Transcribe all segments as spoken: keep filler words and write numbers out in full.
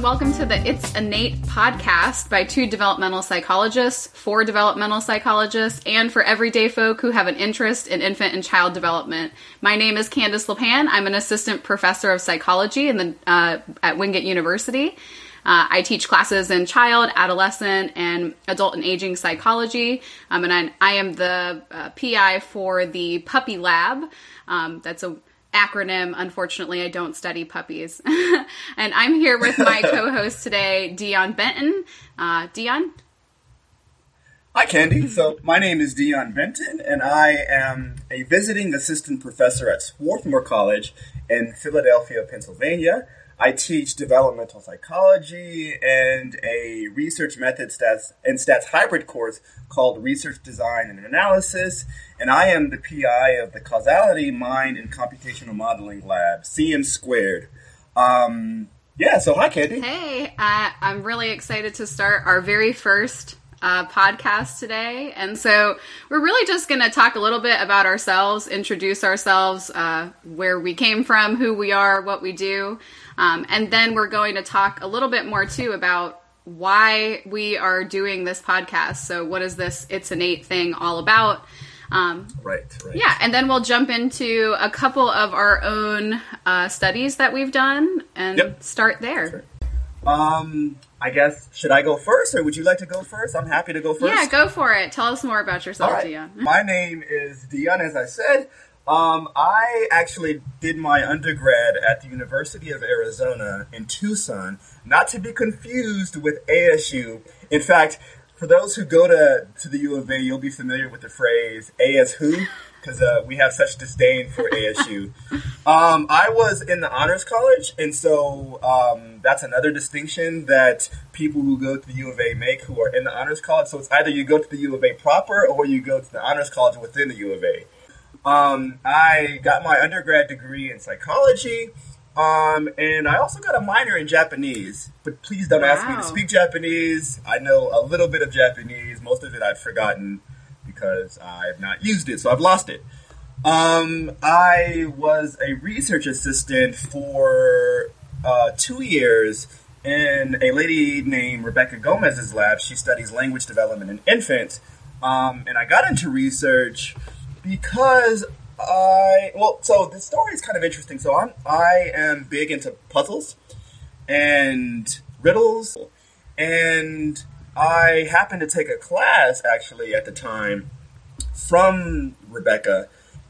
welcome to the It's Innate podcast by two developmental psychologists, for developmental psychologists, and for everyday folk who have an interest in infant and child development. My name is Candace LePan. I'm an assistant professor of psychology in the, uh, at Wingate University. Uh, I teach classes in child, adolescent, and adult and aging psychology, um, and I, I am the uh, P I for the Puppy Lab. Um, that's a acronym. Unfortunately, I don't study puppies. And I'm here with my co-host today, Dion Benton. Uh, Dion? Hi, Candy. So my name is Dion Benton, and I am a visiting assistant professor at Swarthmore College in Philadelphia, Pennsylvania. I teach developmental psychology and a research methods stats and stats hybrid course called Research Design and Analysis. And I am the P I of the Causality, Mind, and Computational Modeling Lab, C M Squared. Um, yeah, so hi, Candy. Hey, uh, I'm really excited to start our very first uh, podcast today. And so we're really just going to talk a little bit about ourselves, introduce ourselves, uh, where we came from, who we are, what we do. Um, and then we're going to talk a little bit more, too, about why we are doing this podcast. So what is this It's Innate thing all about? Um, right, right. Yeah, and then we'll jump into a couple of our own uh, studies that we've done and yep. start there. Sure. Um, I guess, should I go first, or would you like to go first? I'm happy to go first. Yeah, go for it. Tell us more about yourself, right. Dion. My name is Dion, as I said. Um, I actually did my undergrad at the University of Arizona in Tucson, not to be confused with A S U. In fact, for those who go to, to the U of A, you'll be familiar with the phrase A as who, because uh, we have such disdain for A S U. Um, I was in the Honors College, and so um, that's another distinction that people who go to the U of A make who are in the Honors College. So it's either you go to the U of A proper, or you go to the Honors College within the U of A. Um, I got my undergrad degree in psychology, um, and I also got a minor in Japanese. But please don't wow. ask me to speak Japanese. I know a little bit of Japanese. Most of it I've forgotten because I've not used it, so I've lost it. Um, I was a research assistant for uh, two years in a lady named Rebecca Gomez's lab. She studies language development in infants, um, and I got into research because I, well, so the story is kind of interesting. So I'm, I am big into puzzles and riddles, and I happened to take a class, actually, at the time from Rebecca,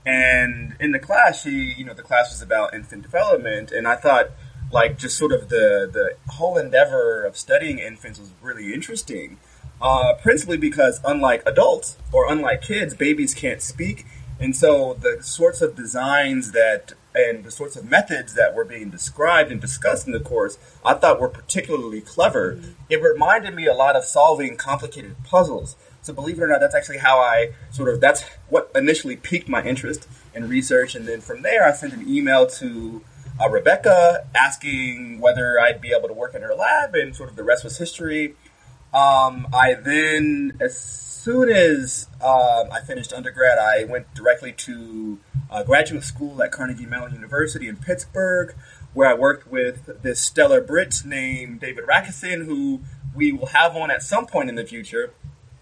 and in the class, she, you know, the class was about infant development, and I thought, like, just sort of the, the whole endeavor of studying infants was really interesting. Uh, principally because unlike adults or unlike kids, babies can't speak. And so the sorts of designs that and the sorts of methods that were being described and discussed in the course, I thought were particularly clever. Mm-hmm. It reminded me a lot of solving complicated puzzles. So believe it or not, that's actually how I sort of, that's what initially piqued my interest in research. And then from there, I sent an email to uh, Rebecca asking whether I'd be able to work in her lab, and sort of the rest was history. Um, I then, as soon as uh, I finished undergrad, I went directly to uh, graduate school at Carnegie Mellon University in Pittsburgh, where I worked with this stellar Brit named David Rakesson, who we will have on at some point in the future.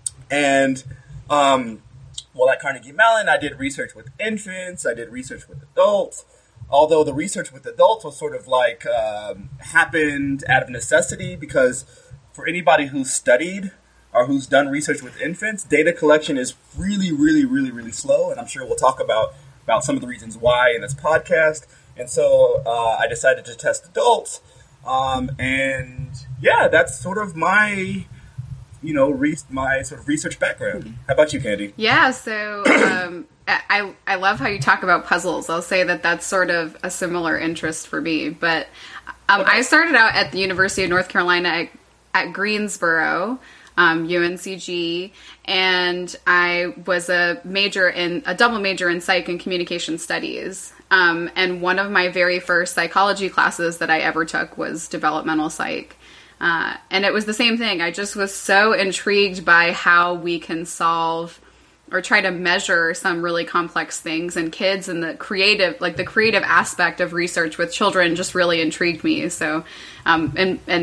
And, um, well, at Carnegie Mellon, I did research with infants, I did research with adults, although the research with adults was sort of like um, happened out of necessity, because for anybody who's studied or who's done research with infants, data collection is really, really, really, really slow. And I'm sure we'll talk about, about some of the reasons why in this podcast. And so uh, I decided to test adults. Um, and yeah, that's sort of my, you know, re- my sort of research background. How about you, Candy? Yeah, so um, I, I love how you talk about puzzles. I'll say that that's sort of a similar interest for me. But um, okay. I started out at the University of North Carolina at at Greensboro, um, U N C G, and I was a major in a double major in psych and communication studies. Um, and one of my very first psychology classes that I ever took was developmental psych. Uh, and it was the same thing. I just was so intrigued by how we can solve or try to measure some really complex things in kids, and the creative, like the creative aspect of research with children just really intrigued me. So, um, and, and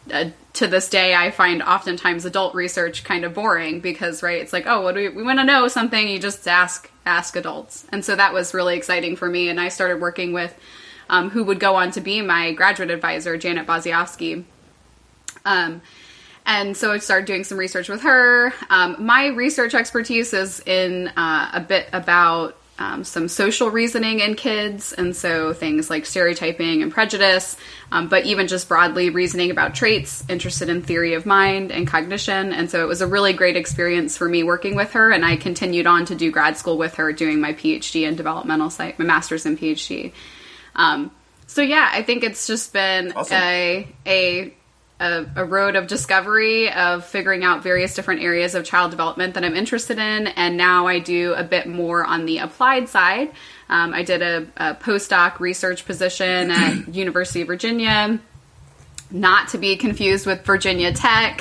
uh, to this day, I find oftentimes adult research kind of boring because, right, it's like, oh, what do we, we want to know something, you just ask ask adults. And so that was really exciting for me. And I started working with um, who would go on to be my graduate advisor, Janet Boziowski. Um, and so I started doing some research with her. Um, my research expertise is in uh, a bit about Um, some social reasoning in kids, and so things like stereotyping and prejudice, um, but even just broadly reasoning about traits, interested in theory of mind and cognition. And so it was a really great experience for me working with her, and I continued on to do grad school with her, doing my PhD in developmental psych, my master's and PhD. Um, so yeah, I think it's just been awesome. a a A, a road of discovery, of figuring out various different areas of child development that I'm interested in. And now I do a bit more on the applied side. Um, I did a, a postdoc research position at University of Virginia, not to be confused with Virginia Tech,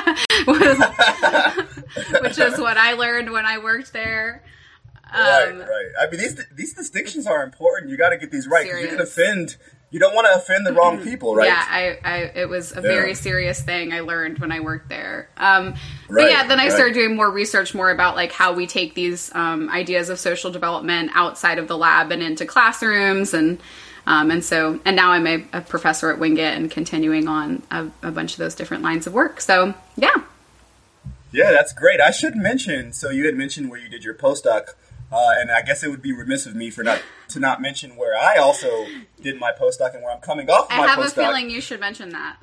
which is what I learned when I worked there. Um, right, right. I mean, these these distinctions are important. You got to get these right. 'Cause you can offend... You don't want to offend the wrong people, right? Yeah, I, I it was a yeah. very serious thing I learned when I worked there. Um, right, but yeah, then I right. started doing more research, more about like how we take these um, ideas of social development outside of the lab and into classrooms, and um, and so and now I'm a, a professor at Wingate and continuing on a, a bunch of those different lines of work. So yeah, yeah, that's great. I should mention. So you had mentioned where you did your postdoc. Uh, and I guess it would be remiss of me for not to not mention where I also did my postdoc and where I'm coming off of I my postdoc. have a feeling you should mention that.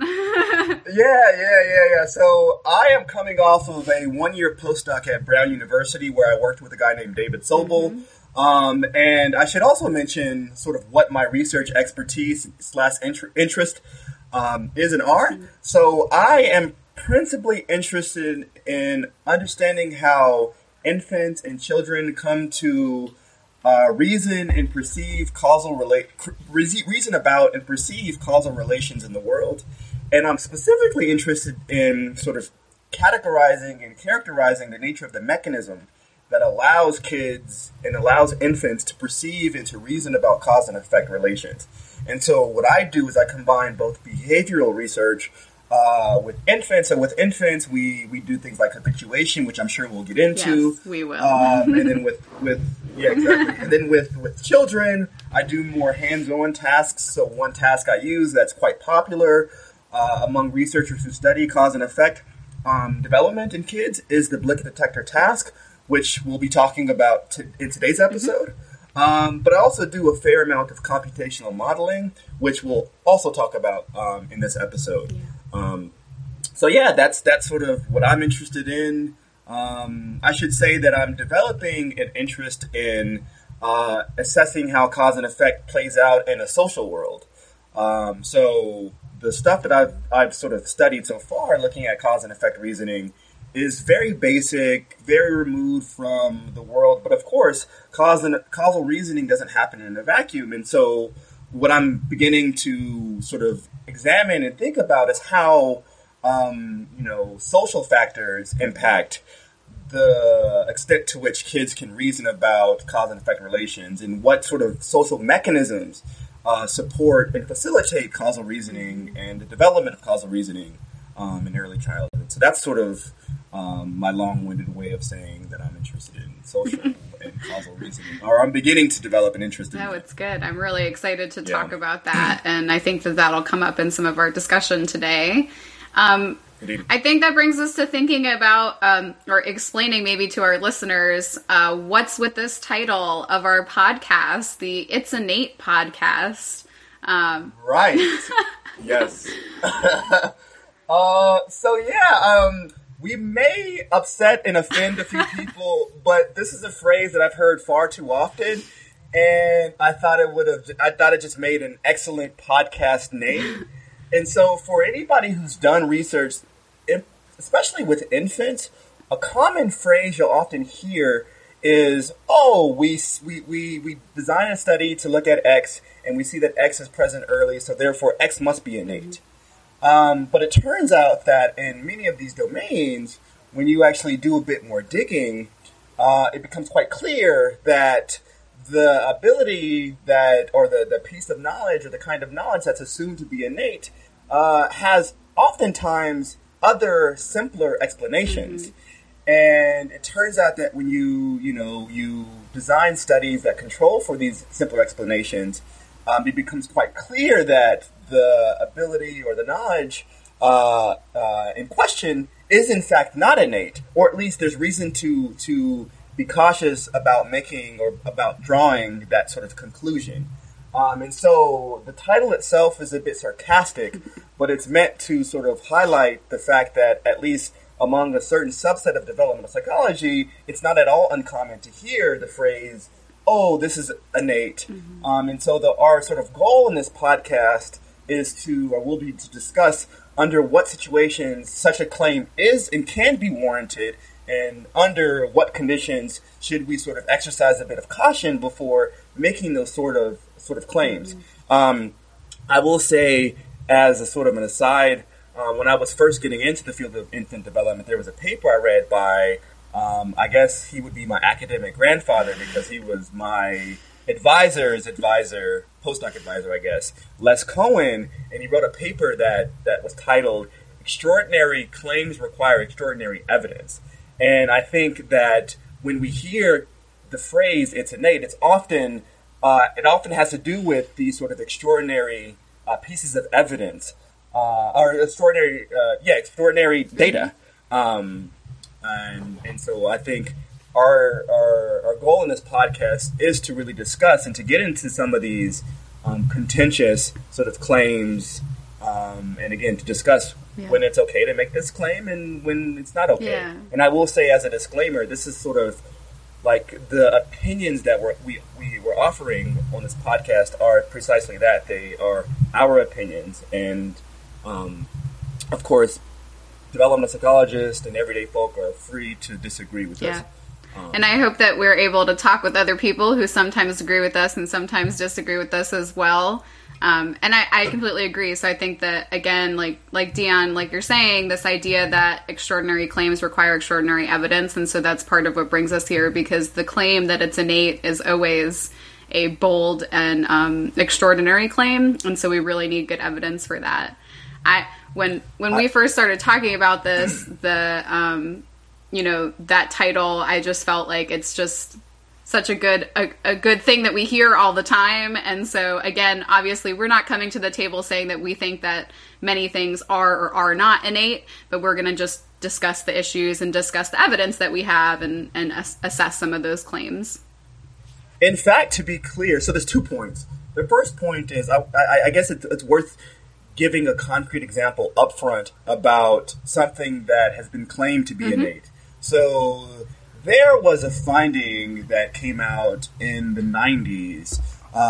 yeah, yeah, yeah, yeah. So I am coming off of a one-year postdoc at Brown University where I worked with a guy named David Sobel. Mm-hmm. Um, and I should also mention sort of what my research expertise slash interest um, is and are. Mm-hmm. So I am principally interested in understanding how infants and children come to uh, reason and perceive causal relate reason about and perceive causal relations in the world, and I'm specifically interested in sort of categorizing and characterizing the nature of the mechanism that allows kids and allows infants to perceive and to reason about cause and effect relations. And so what I do is I combine both behavioral research Uh, with infants. So with infants, we, we do things like habituation, which I'm sure we'll get into. Yes, we will. Um, and then with, with yeah, exactly. And then with, with children, I do more hands-on tasks. So one task I use that's quite popular uh, among researchers who study cause and effect um, development in kids is the Blick detector task, which we'll be talking about t- in today's episode. Mm-hmm. Um, but I also do a fair amount of computational modeling, which we'll also talk about um, in this episode. Yeah. Um, so yeah, that's that's sort of what I'm interested in. Um, I should say that I'm developing an interest in uh, assessing how cause and effect plays out in a social world. Um, so the stuff that I've I've sort of studied so far, looking at cause and effect reasoning, is very basic, very removed from the world. But of course, cause and causal reasoning doesn't happen in a vacuum, and so what I'm beginning to sort of examine and think about is how, um, you know, social factors impact the extent to which kids can reason about cause and effect relations, and what sort of social mechanisms uh, support and facilitate causal reasoning and the development of causal reasoning um, in early childhood. So that's sort of um, my long-winded way of saying that I'm interested in social and causal reasoning, or I'm beginning to develop an interest in No, that. it's good. I'm really excited to talk Yeah. about that, and I think that that'll come up in some of our discussion today. Um, Indeed. I think that brings us to thinking about, um, or explaining maybe to our listeners, uh, what's with this title of our podcast, the It's Innate podcast. Um, Right. Yes. uh, so yeah, um, we may upset and offend a few people, but this is a phrase that I've heard far too often, and I thought it would have, I thought it just made an excellent podcast name. And so for anybody who's done research, especially with infants, a common phrase you'll often hear is, oh, we, we, we, we design a study to look at X, and we see that X is present early, so therefore X must be innate. Um, but it turns out that in many of these domains, when you actually do a bit more digging, uh, it becomes quite clear that the ability that, or the, the piece of knowledge or the kind of knowledge that's assumed to be innate uh, has oftentimes other simpler explanations. Mm-hmm. And it turns out that when you, you know, you design studies that control for these simpler explanations, um, it becomes quite clear that the ability or the knowledge uh, uh, in question is in fact not innate, or at least there's reason to to be cautious about making or about drawing that sort of conclusion. Um, and so the title itself is a bit sarcastic, but it's meant to sort of highlight the fact that at least among a certain subset of developmental psychology, it's not at all uncommon to hear the phrase, oh, this is innate. Mm-hmm. Um, and so the, our sort of goal in this podcast is to, or will be to discuss under what situations such a claim is and can be warranted, and under what conditions should we sort of exercise a bit of caution before making those sort of sort of claims. Mm-hmm. Um, I will say, as a sort of an aside, Uh, when I was first getting into the field of infant development, there was a paper I read by, um, I guess he would be my academic grandfather because he was my advisor's advisor, postdoc advisor, I guess, Les Cohen, and he wrote a paper that, that was titled, Extraordinary Claims Require Extraordinary Evidence. And I think that when we hear the phrase, it's innate, it's often, uh, it often has to do with these sort of extraordinary uh, pieces of evidence. Uh, or extraordinary, uh, yeah, extraordinary data, um, and and so I think our, our our goal in this podcast is to really discuss and to get into some of these um, contentious sort of claims, um, and again to discuss yeah. when it's okay to make this claim and when it's not okay. Yeah. And I will say, as a disclaimer, this is sort of like the opinions that we're, we we were offering on this podcast are precisely that. They are our opinions, and Um, of course, developmental psychologists and everyday folk are free to disagree with yeah. us. Um, and I hope that we're able to talk with other people who sometimes agree with us and sometimes disagree with us as well. Um, and I, I completely agree. So I think that, again, like like Dion, like you're saying, this idea that extraordinary claims require extraordinary evidence. And so that's part of what brings us here, because the claim that it's innate is always a bold and um, extraordinary claim. And so we really need good evidence for that. I when when we first started talking about this, the um, you know, that title, I just felt like it's just such a good a, a good thing that we hear all the time. And so again, obviously, we're not coming to the table saying that we think that many things are or are not innate, but we're going to just discuss the issues and discuss the evidence that we have and and ass- assess some of those claims. In fact, to be clear, so there's two points. The first point is, I, I, I guess it's, it's worth giving a concrete example up front about something that has been claimed to be mm-hmm. innate. So there was a finding that came out in the nineties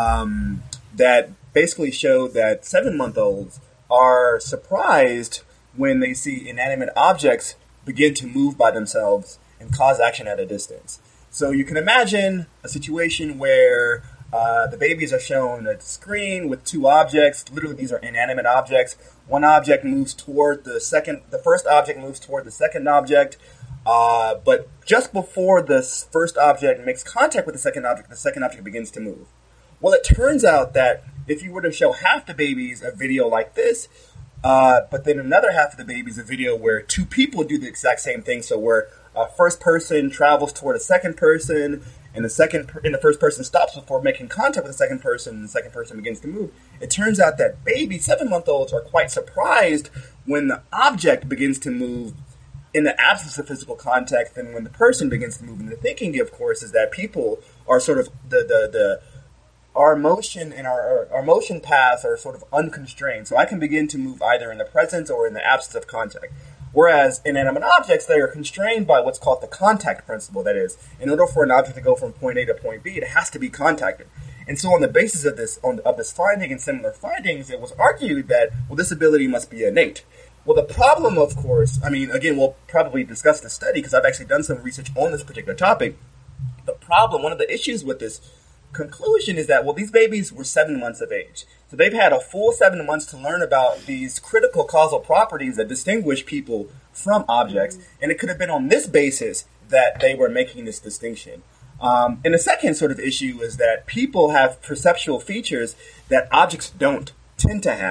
um, that basically showed that seven-month-olds are surprised when they see inanimate objects begin to move by themselves and cause action at a distance. So you can imagine a situation where Uh, the babies are shown a screen with two objects. Literally, these are inanimate objects. One object moves toward the second. The first object moves toward the second object. Uh, but just before the first object makes contact with the second object, the second object begins to move. Well, it turns out that if you were to show half the babies a video like this, uh, but then another half of the babies a video where two people do the exact same thing, so where a first person travels toward a second person, and the second and the first person stops before making contact with the second person, and the second person begins to move. It turns out that baby seven-month-olds are quite surprised when the object begins to move in the absence of physical contact than when the person begins to move. And the thinking, of course, is that people are sort of the the, the our motion and our, our our motion paths are sort of unconstrained. So I can begin to move either in the presence or in the absence of contact. Whereas inanimate objects, they are constrained by what's called the contact principle. That is, in order for an object to go from point A to point B, it has to be contacted. And so on the basis of this on, of this finding and similar findings, it was argued that, well, this ability must be innate. Well, the problem, of course, I mean, again, we'll probably discuss the study because I've actually done some research on this particular topic. The problem, one of the issues with this conclusion is that, well, these babies were seven months of age. So they've had a full seven months to learn about these critical causal properties that distinguish people from objects. Mm-hmm. And it could have been on this basis that they were making this distinction. Um, and the second sort of issue is that people have perceptual features that objects don't tend to have.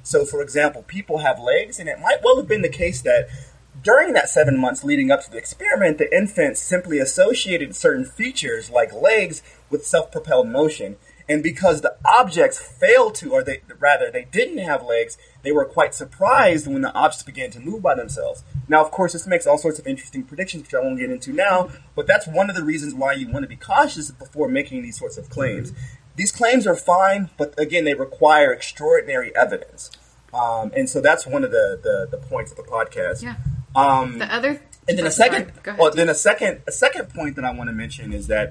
So, for example, people have legs, and it might well have been the case that during that seven months leading up to the experiment, the infants simply associated certain features like legs with self-propelled motion. And because the objects failed to, or they rather, they didn't have legs, they were quite surprised when the objects began to move by themselves. Now, of course, this makes all sorts of interesting predictions, which I won't get into now, but that's one of the reasons why you want to be cautious before making these sorts of claims. These claims are fine, but again, they require extraordinary evidence. Um, and so that's one of the, the, the points of the podcast. Yeah. Um, the other, and then a second, well, then a second, a second point that I want to mention is that,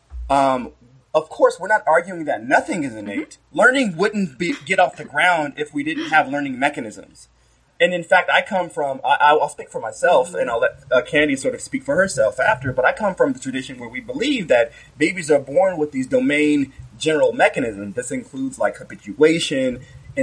um, of course, we're not arguing that nothing is innate. Mm-hmm. Learning wouldn't be, get off the ground if we didn't have learning mechanisms. And in fact, I come from, I, I'll speak for myself, mm-hmm. and I'll let uh, Candy sort of speak for herself after, but I come from the tradition where we believe that babies are born with these domain general mechanisms. This includes like habituation,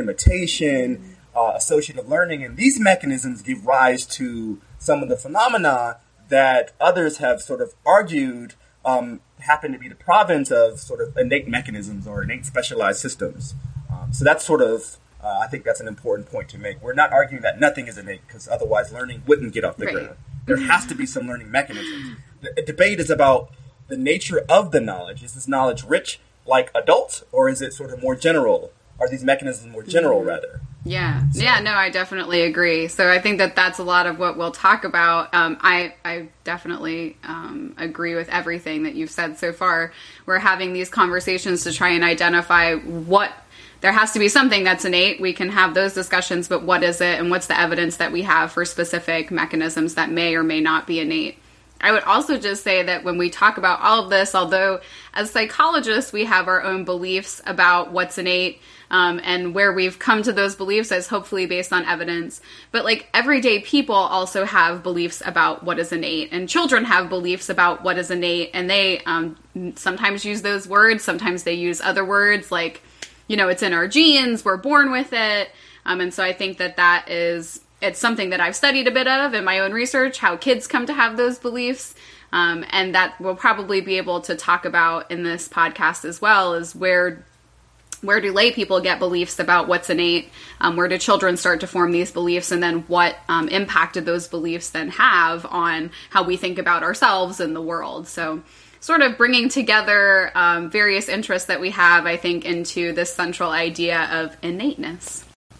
imitation, uh, associative learning, and these mechanisms give rise to some of the phenomena that others have sort of argued um, happen to be the province of sort of innate mechanisms or innate specialized systems. Um, so that's sort of, uh, I think that's an important point to make. We're not arguing that nothing is innate, because otherwise learning wouldn't get off the right. ground. There has to be some learning mechanisms. The debate is about the nature of the knowledge. Is this knowledge rich like adults, or is it sort of more general? Are these mechanisms more general, mm-hmm. rather? Yeah. So. Yeah, no, I definitely agree. So I think that that's a lot of what we'll talk about. Um, I, I definitely um, agree with everything that you've said so far. We're having these conversations to try and identify what, there has to be something that's innate. We can have those discussions, but what is it, and what's the evidence that we have for specific mechanisms that may or may not be innate? I would also just say that when we talk about all of this, although as psychologists we have our own beliefs about what's innate, um, and where we've come to those beliefs is hopefully based on evidence, but like everyday people also have beliefs about what is innate, and children have beliefs about what is innate, and they um, sometimes use those words, sometimes they use other words like, you know, it's in our genes, we're born with it, um, and so I think that that is... It's something that I've studied a bit of in my own research, how kids come to have those beliefs. Um, and that we'll probably be able to talk about in this podcast as well, is where where do lay people get beliefs about what's innate? Um, where do children start to form these beliefs? And then what um, impact did those beliefs then have on how we think about ourselves and the world? So sort of bringing together um, various interests that we have, I think, into this central idea of innateness.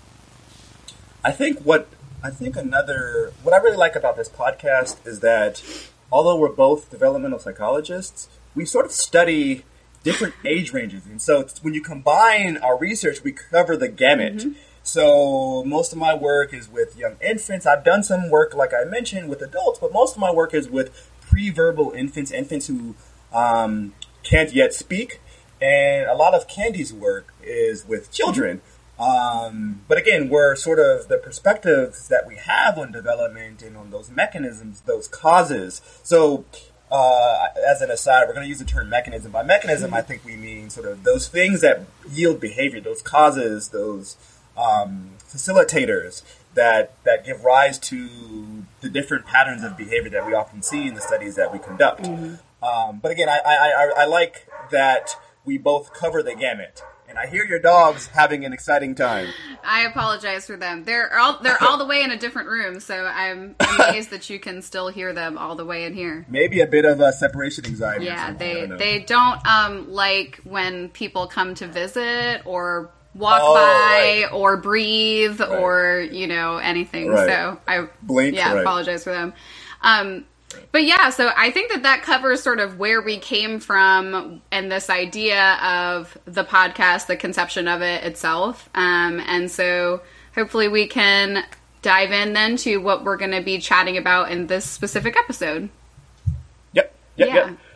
I think what... I think another, what I really like about this podcast is that although we're both developmental psychologists, we sort of study different age ranges. And so when you combine our research, we cover the gamut. Mm-hmm. So most of my work is with young infants. I've done some work, like I mentioned, with adults, but most of my work is with pre-verbal infants, infants who um, can't yet speak. And a lot of Candy's work is with children. Mm-hmm. Um, but again, we're sort of the perspectives that we have on development and on those mechanisms, those causes. So, uh, as an aside, we're going to use the term mechanism. By mechanism, I think we mean sort of those things that yield behavior, those causes, those um, facilitators that that give rise to the different patterns of behavior that we often see in the studies that we conduct. Mm-hmm. Um, but again, I, I, I, I like that we both cover the gamut. And I hear your dogs having an exciting time. I apologize for them. They're all they're all the way in a different room, so I'm amazed that you can still hear them all the way in here. Maybe a bit of a separation anxiety. Yeah, they don't they don't um, like when people come to visit or walk oh, by right. or breathe right. or you know anything. Right. So I blink. Yeah, right. apologize for them. Um, But yeah, so I think that that covers sort of where we came from and this idea of the podcast, the conception of it itself. Um, and so hopefully we can dive in then to what we're going to be chatting about in this specific episode. Yep, yep, yeah. yep.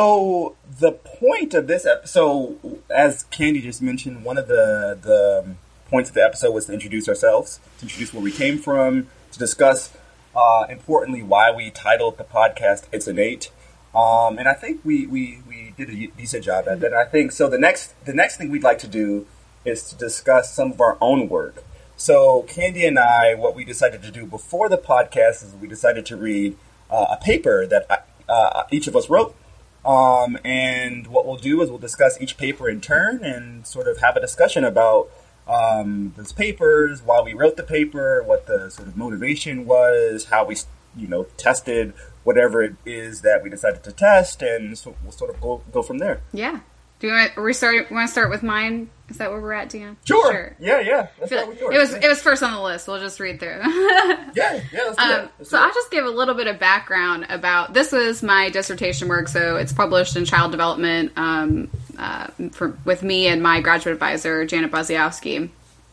So the point of this episode, as Candy just mentioned, one of the, the points of the episode was to introduce ourselves, to introduce where we came from, to discuss Uh, importantly, why we titled the podcast "It's Innate," um, and I think we, we, we did a decent job at that. I think so. The next the next thing we'd like to do is to discuss some of our own work. So, Candy and I, what we decided to do before the podcast is we decided to read uh, a paper that uh, each of us wrote, um, and what we'll do is we'll discuss each paper in turn and sort of have a discussion about um, those papers, why we wrote the paper, what the sort of motivation was, how we, you know, tested whatever it is that we decided to test, and so we'll sort of go, go from there. Yeah. Do you want to, we start, want to start with mine? Is that where we're at, Deon? Sure. sure. Yeah, yeah. Let's start with yours. It was yeah. it was first on the list. We'll just read through. yeah, yeah. Let's do um, that. Let's so do I'll just give a little bit of background about this. Was my dissertation work, so it's published in Child Development um, uh, for, with me and my graduate advisor Janet Baziowski.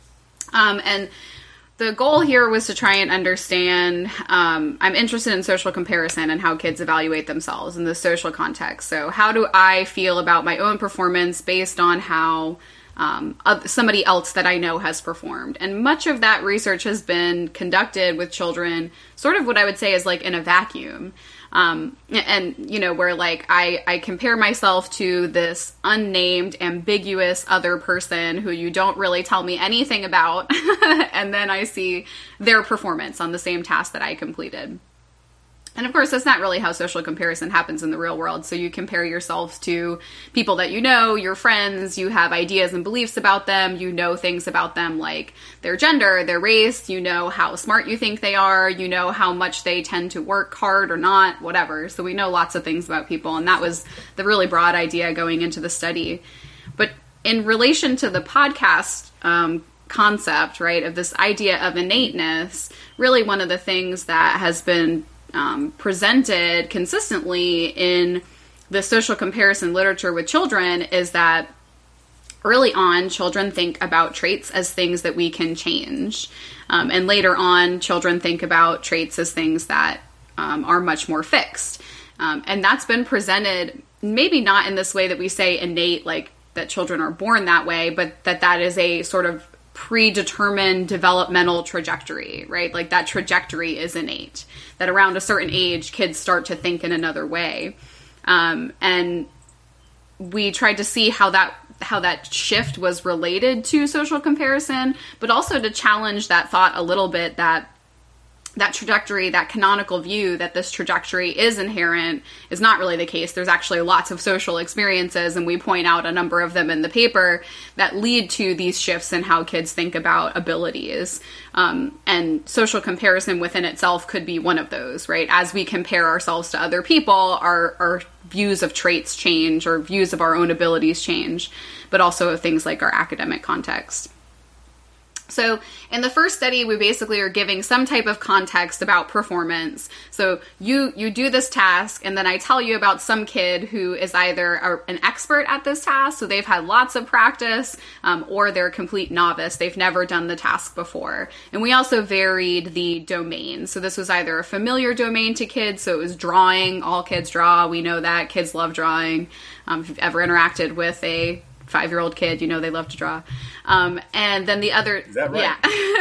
Um, and the goal here was to try and understand, um, I'm interested in social comparison and how kids evaluate themselves in the social context. So how do I feel about my own performance based on how um, somebody else that I know has performed? And much of that research has been conducted with children, sort of what I would say is like in a vacuum. Um, and, you know, where like I, I compare myself to this unnamed, ambiguous other person who you don't really tell me anything about. And then I see their performance on the same task that I completed. And of course, that's not really how social comparison happens in the real world. So you compare yourself to people that you know, your friends, you have ideas and beliefs about them, you know things about them like their gender, their race, you know how smart you think they are, you know how much they tend to work hard or not, whatever. So we know lots of things about people, and that was the really broad idea going into the study. But in relation to the podcast um, concept, right, of this idea of innateness, really one of the things that has been Um, presented consistently in the social comparison literature with children is that early on, children think about traits as things that we can change. Um, and later on, children think about traits as things that um, are much more fixed. Um, and that's been presented maybe not in this way that we say innate, like that children are born that way, but that that is a sort of predetermined developmental trajectory, right? Like that trajectory is innate, that around a certain age, kids start to think in another way. Um, and we tried to see how that how that shift was related to social comparison, but also to challenge that thought a little bit that that trajectory, that canonical view that this trajectory is inherent is not really the case. There's actually lots of social experiences, and we point out a number of them in the paper that lead to these shifts in how kids think about abilities. Um, and social comparison within itself could be one of those, right? As we compare ourselves to other people, our, our views of traits change, or views of our own abilities change, but also things like our academic context. So in the first study, we basically are giving some type of context about performance. So you you do this task, and then I tell you about some kid who is either a, an expert at this task, so they've had lots of practice, um, or they're a complete novice. They've never done the task before. And we also varied the domain. So this was either a familiar domain to kids, so it was drawing. All kids draw. We know that. Kids love drawing. Um, if you've ever interacted with a five-year-old kid, you know they love to draw. Um, and then the other... Is that right?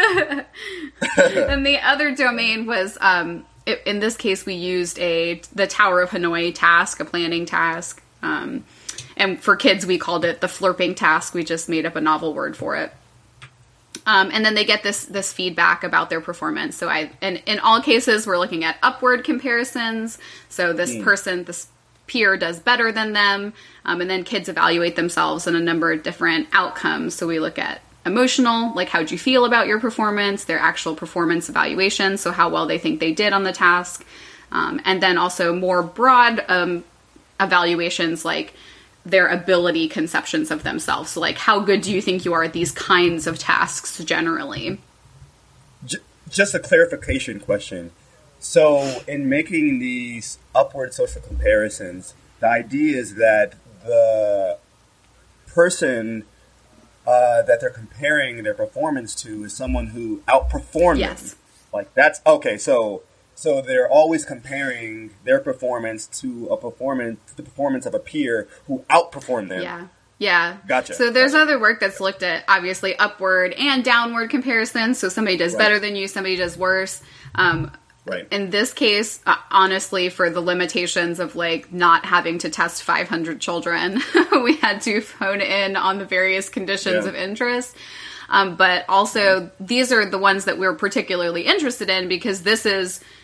Yeah. And the other domain was, um, it, in this case, we used a the Tower of Hanoi task, a planning task. Um, and for kids, we called it the flirping task. We just made up a novel word for it. Um, and then they get this this feedback about their performance. So I, and in all cases, we're looking at upward comparisons. So this mm. person, this peer does better than them, um, and then kids evaluate themselves in a number of different outcomes. So we look at emotional, like how'd you feel about your performance, their actual performance evaluation, so how well they think they did on the task, um, and then also more broad um, evaluations like their ability conceptions of themselves. So like how good do you think you are at these kinds of tasks generally? Just a clarification question. So in making these upward social comparisons, the idea is that the person uh, that they're comparing their performance to is someone who outperformed yes. them. Like that's okay. So so they're always comparing their performance to a performance, to the performance of a peer who outperformed them. Yeah. Yeah. Gotcha. So there's gotcha. other work that's looked at obviously upward and downward comparisons. So somebody does right. better than you, somebody does worse. Um, Right. In this case, uh, honestly, for the limitations of like not having to test five hundred children, we had to hone in on the various conditions yeah. of interest. Um, but also, these are the ones that we're particularly interested in because this is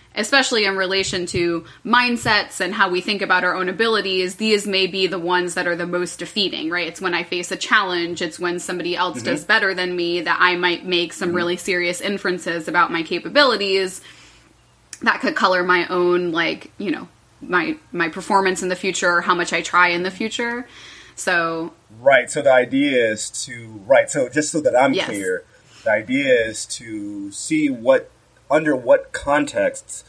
especially in relation to mindsets and how we think about our own abilities, these may be the ones that are the most defeating, right? It's when I face a challenge, it's when somebody else mm-hmm. does better than me that I might make some mm-hmm. really serious inferences about my capabilities that could color my own, like, you know, my my performance in the future, how much I try in the future. So right. So the idea is to right. So just so that I'm yes. clear, the idea is to see what under what contexts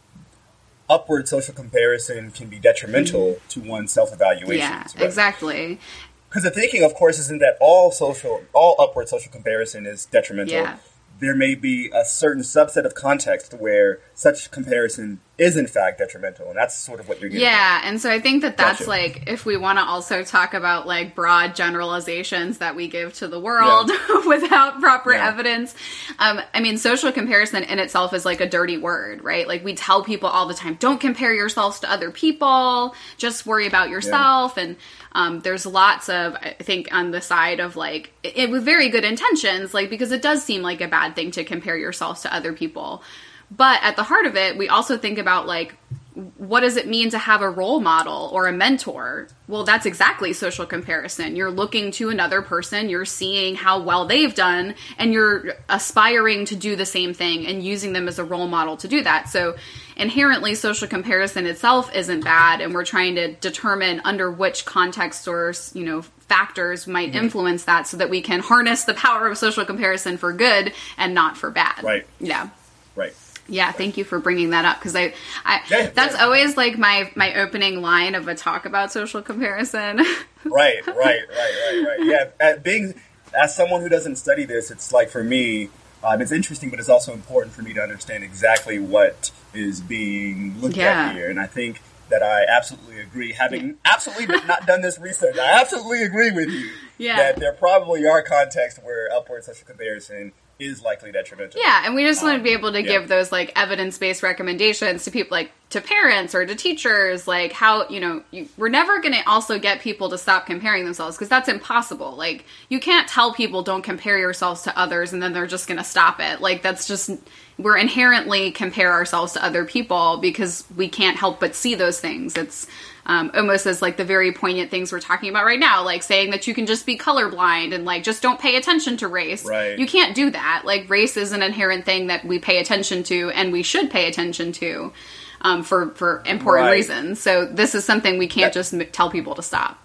upward social comparison can be detrimental mm-hmm. to one's self-evaluation. Yeah, right? exactly. Because the thinking, of course, isn't that all social, all upward social comparison is detrimental. Yeah. There may be a certain subset of context where such comparison is in fact detrimental, and that's sort of what you're getting yeah, at. And so I think that that's Gotcha. like, if we want to also talk about like broad generalizations that we give to the world yeah. without proper yeah. evidence. Um, I mean, social comparison in itself is like a dirty word, right? Like we tell people all the time, don't compare yourselves to other people, just worry about yourself. Yeah. And um, there's lots of, I think, on the side of like, it, with very good intentions, like, because it does seem like a bad thing to compare yourselves to other people. But at the heart of it, we also think about, like, what does it mean to have a role model or a mentor? Well, that's exactly social comparison. You're looking to another person, you're seeing how well they've done, and you're aspiring to do the same thing and using them as a role model to do that. So inherently, social comparison itself isn't bad, and we're trying to determine under which context or, you know, factors might mm-hmm. influence that so that we can harness the power of social comparison for good and not for bad. Right. Yeah. Right. Yeah, thank you for bringing that up, because I, I yeah, that's yeah. always like my, my opening line of a talk about social comparison. right, right, right, right, right. Yeah, at being as someone who doesn't study this, it's like for me, um, it's interesting, but it's also important for me to understand exactly what is being looked yeah. at here, and I think that I absolutely agree. Having absolutely not done this research, I absolutely agree with you yeah. that there probably are contexts where upward social comparison is likely detrimental. Yeah, and we just um, want to be able to yeah. give those like evidence-based recommendations to people, like to parents or to teachers, like how, you know, you, we're never going to also get people to stop comparing themselves, because that's impossible. Like, you can't tell people don't compare yourselves to others and then they're just going to stop it. Like, that's just, we're inherently compare ourselves to other people because we can't help but see those things. It's Um, almost as like the very poignant things we're talking about right now, like saying that you can just be colorblind and like just don't pay attention to race. Right. You can't do that. Like, race is an inherent thing that we pay attention to and we should pay attention to um, for, for important right. reasons. So this is something we can't that, just m- tell people to stop.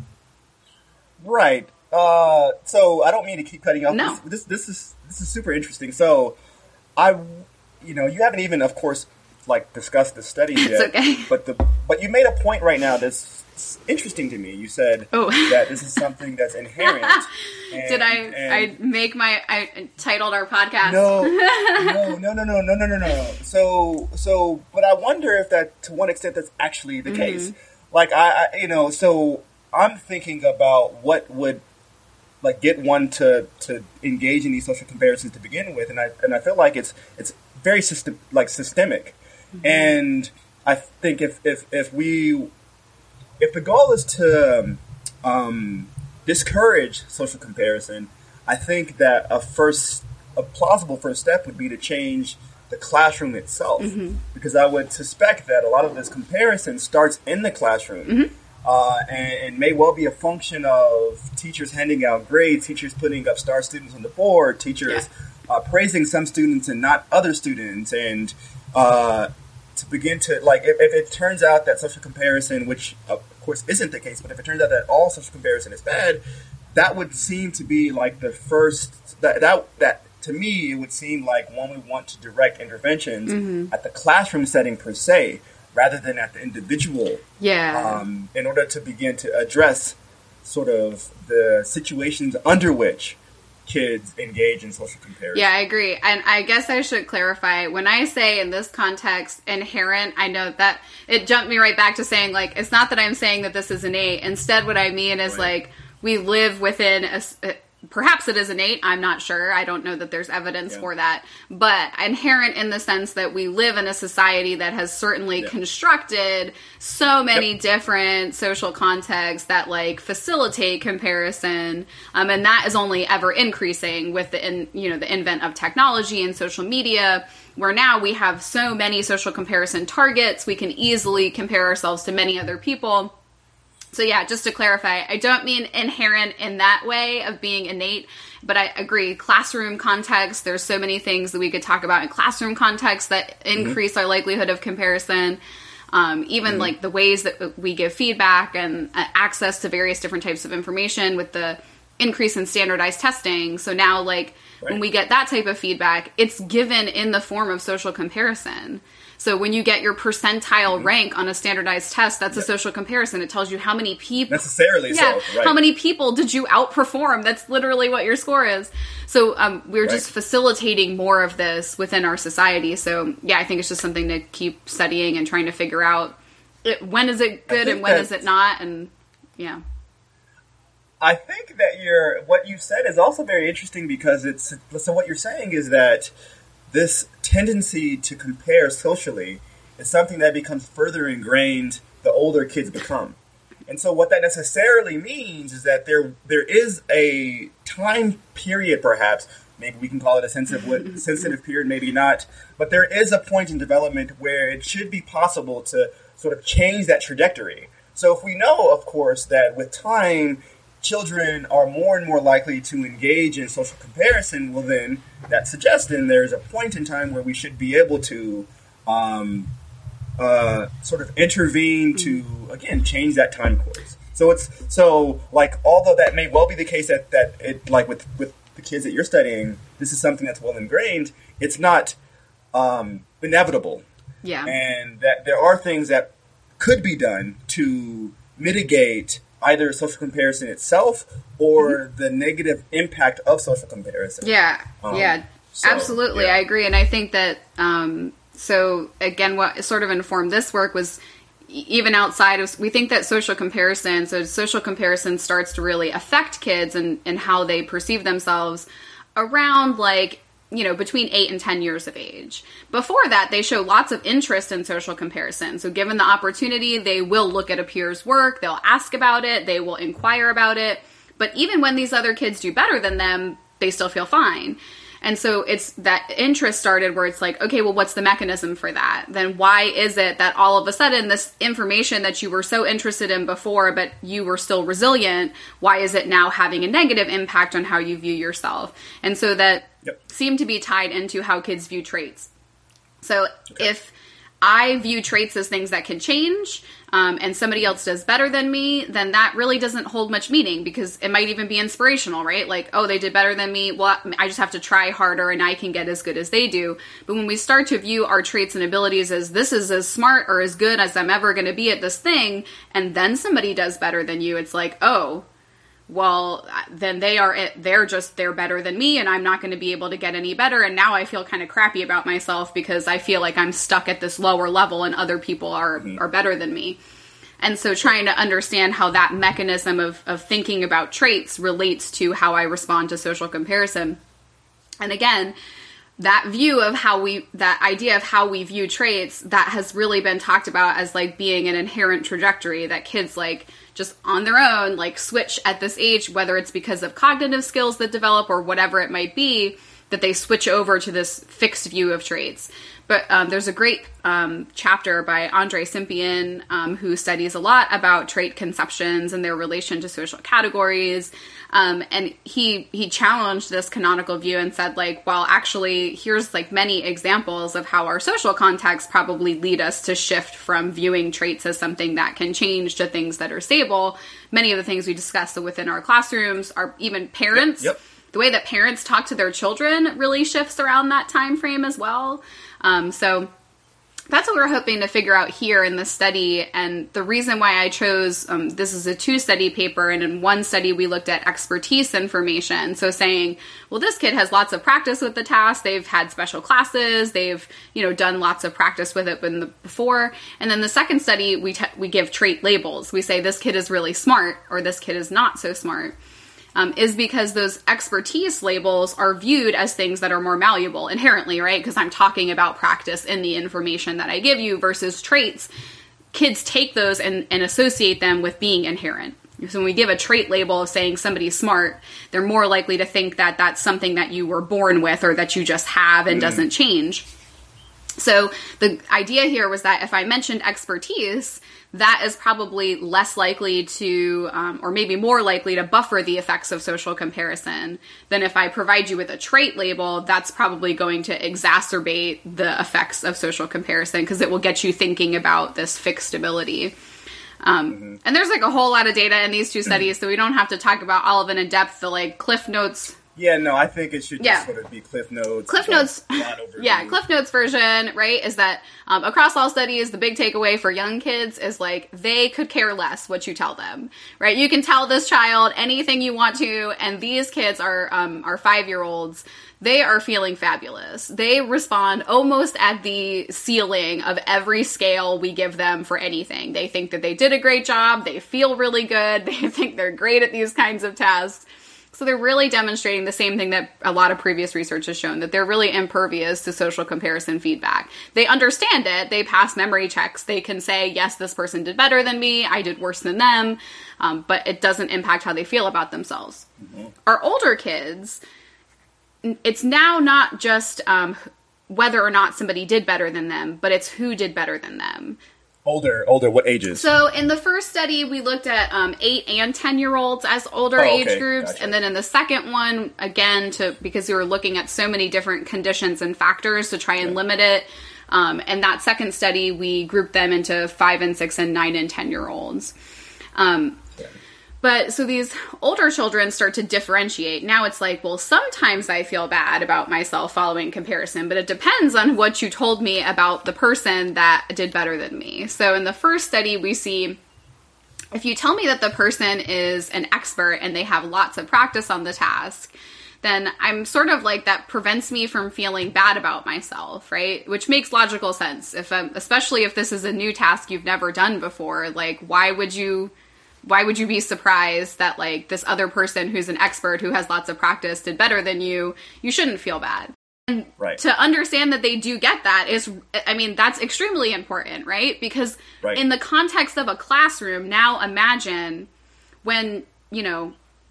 Right. Uh, so I don't mean to keep cutting you off. No. This, this, this is this is super interesting. So I, you know, you haven't even, of course, like discussed the study yet. It's okay. But the but you made a point right now that's interesting to me. You said oh. that this is something that's inherent. And, Did I and I make my I titled our podcast? No, no, no, no, no, no, no, no, no. So so, but I wonder if that to one extent that's actually the mm-hmm. case. Like I, I, you know, so I'm thinking about what would like get one to to engage in these social comparisons to begin with, and I and I feel like it's it's very system like systemic. Mm-hmm. And I think if, if, if we, if the goal is to um, discourage social comparison, I think that a first, a plausible first step would be to change the classroom itself. Mm-hmm. Because I would suspect that a lot of this comparison starts in the classroom. Mm-hmm. Uh, and, and may well be a function of teachers handing out grades, teachers putting up star students on the board, teachers yeah. uh, praising some students and not other students, and uh, to begin to, like, if, if it turns out that social comparison, which of course isn't the case, but if it turns out that all social comparison is bad, that would seem to be like the first, that, that, that to me, it would seem like one would want to direct interventions mm-hmm. at the classroom setting per se, rather than at the individual. Yeah. Um, in order to begin to address sort of the situations under which kids engage in social comparison. Yeah, I agree. And I guess I should clarify, when I say in this context inherent, I know that it jumped me right back to saying, like, it's not that I'm saying that this is innate. Instead, what I mean is, right. like, we live within a, perhaps it is innate. I'm not sure. I don't know that there's evidence yeah. for that. But inherent in the sense that we live in a society that has certainly yeah. constructed so many yep. different social contexts that like facilitate comparison. Um, and that is only ever increasing with the, in, you know, the invent of technology and social media, where now we have so many social comparison targets. We can easily compare ourselves to many other people. So yeah, just to clarify, I don't mean inherent in that way of being innate, but I agree, classroom context, there's so many things that we could talk about in classroom context that increase mm-hmm. our likelihood of comparison. Um, even mm-hmm. like the ways that we give feedback and uh, access to various different types of information with the increase in standardized testing. So now like right. when we get that type of feedback, it's given in the form of social comparison. So when you get your percentile mm-hmm. rank on a standardized test, that's yep. a social comparison. It tells you how many people... Necessarily yeah, so, right. How many people did you outperform? That's literally what your score is. So um, we're right. just facilitating more of this within our society. So yeah, I think it's just something to keep studying and trying to figure out it, when is it good and when is it not? And yeah. I think that you're, what you said is also very interesting because it's... So what you're saying is that this tendency to compare socially is something that becomes further ingrained the older kids become. And so what that necessarily means is that there there is a time period, perhaps, maybe we can call it a sensitive, sensitive period, maybe not, but there is a point in development where it should be possible to sort of change that trajectory. So if we know, of course, that with time, children are more and more likely to engage in social comparison, well then, that suggests then there's a point in time where we should be able to um, uh, sort of intervene to, again, change that time course. So it's, so, like, although that may well be the case that, that it, like, with, with the kids that you're studying, this is something that's well ingrained, it's not um, inevitable. Yeah. And that there are things that could be done to mitigate either social comparison itself or mm-hmm. the negative impact of social comparison. Yeah, um, yeah, so, absolutely. Yeah. I agree. And I think that, um, so again, what sort of informed this work was even outside of, we think that social comparison, so social comparison starts to really affect kids and, and how they perceive themselves around like, you know, between eight and ten years of age. Before that, they show lots of interest in social comparison. So given the opportunity, they will look at a peer's work, they'll ask about it, they will inquire about it. But even when these other kids do better than them, they still feel fine. And so it's that interest started where it's like, okay, well, what's the mechanism for that? Then why is it that all of a sudden this information that you were so interested in before, but you were still resilient, why is it now having a negative impact on how you view yourself? And so that Yep. seem to be tied into how kids view traits. So okay. if I view traits as things that can change, um, and somebody else does better than me, then that really doesn't hold much meaning because it might even be inspirational, right? Like, oh, they did better than me. Well, I just have to try harder and I can get as good as they do. But when we start to view our traits and abilities as this is as smart or as good as I'm ever going to be at this thing, and then somebody does better than you, it's like, oh, well, then they are, they're just, they're better than me and I'm not going to be able to get any better. And now I feel kind of crappy about myself because I feel like I'm stuck at this lower level and other people are, mm-hmm. are better than me. And so trying to understand how that mechanism of, of thinking about traits relates to how I respond to social comparison. And again, that view of how we, that idea of how we view traits, that has really been talked about as like being an inherent trajectory that kids like just on their own, like switch at this age, whether it's because of cognitive skills that develop or whatever it might be, that they switch over to this fixed view of traits. But um, there's a great um, chapter by Andre Simpian, um, who studies a lot about trait conceptions and their relation to social categories. Um, and he he challenged this canonical view and said, like, well, actually, here's like many examples of how our social contexts probably lead us to shift from viewing traits as something that can change to things that are stable. Many of the things we discussed within our classrooms are even parents. Yep, yep. The way that parents talk to their children really shifts around that time frame as well. Um, so that's what we're hoping to figure out here in this study. And the reason why I chose, um, this is a two-study paper, and in one study we looked at expertise information. So saying, well, this kid has lots of practice with the task. They've had special classes. They've, you know, done lots of practice with it before. And then the second study, we, t- we give trait labels. We say this kid is really smart or this kid is not so smart. um, is because those expertise labels are viewed as things that are more malleable inherently, right? Because I'm talking about practice in the information that I give you versus traits. Kids take those and, and associate them with being inherent. So when we give a trait label of saying somebody's smart, they're more likely to think that that's something that you were born with or that you just have and mm. doesn't change. So the idea here was that if I mentioned expertise, that is probably less likely to, um, or maybe more likely to buffer the effects of social comparison than if I provide you with a trait label. That's probably going to exacerbate the effects of social comparison because it will get you thinking about this fixed ability. Um, mm-hmm. And there's like a whole lot of data in these two studies, so we don't have to talk about all of it in depth. The like Cliff Notes. Yeah, no, I think it should just yeah. sort of be Cliff Notes. Cliff Notes, yeah, Cliff Notes version, right, is that um, across all studies, the big takeaway for young kids is like they could care less what you tell them, right? You can tell this child anything you want to, and these kids are um, are five-year-olds. They are feeling fabulous. They respond almost at the ceiling of every scale we give them for anything. They think that they did a great job. They feel really good. They think they're great at these kinds of tasks. So they're really demonstrating the same thing that a lot of previous research has shown, that they're really impervious to social comparison feedback. They understand it. They pass memory checks. They can say, yes, this person did better than me. I did worse than them. Um, but it doesn't impact how they feel about themselves. Mm-hmm. Our older kids, it's now not just um, whether or not somebody did better than them, but it's who did better than them. Older, older, what ages? So in the first study, we looked at um, eight and ten-year-olds as older oh, okay. age groups. Gotcha. And then in the second one, again, to because we were looking at so many different conditions and factors to try and yeah. limit it. Um, and that second study, we grouped them into five and six and nine and ten-year-olds. Um, yeah. But so these older children start to differentiate. Now it's like, well, sometimes I feel bad about myself following comparison, but it depends on what you told me about the person that did better than me. So in the first study, we see if you tell me that the person is an expert and they have lots of practice on the task, then I'm sort of like, that prevents me from feeling bad about myself, right? Which makes logical sense. If I'm, especially if this is a new task you've never done before, like, why would you... Why would you be surprised that, like, this other person who's an expert who has lots of practice did better than you? You shouldn't feel bad. And right. to understand that they do get that is, I mean, that's extremely important, right? Because right. in the context of a classroom, now imagine when, you know,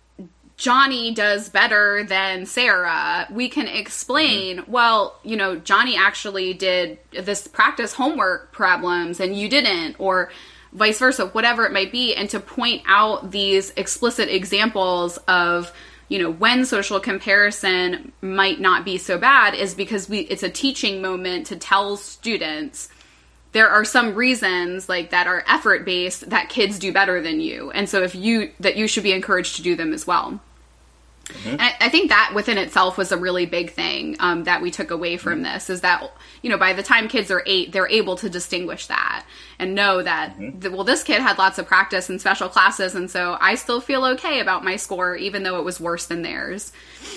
Johnny does better than Sarah, we can explain, mm-hmm. well, you know, Johnny actually did this practice homework problems and you didn't, or vice versa, whatever it might be, and to point out these explicit examples of, you know, when social comparison might not be so bad is because we it's a teaching moment to tell students there are some reasons like that are effort based that kids do better than you, and so if you that you should be encouraged to do them as well. Mm-hmm. And I, I think that within itself was a really big thing um, that we took away from mm-hmm. this, is that, you know, by the time kids are eight, they're able to distinguish that and know that, mm-hmm. th- well, this kid had lots of practice in special classes, and so I still feel okay about my score, even though it was worse than theirs.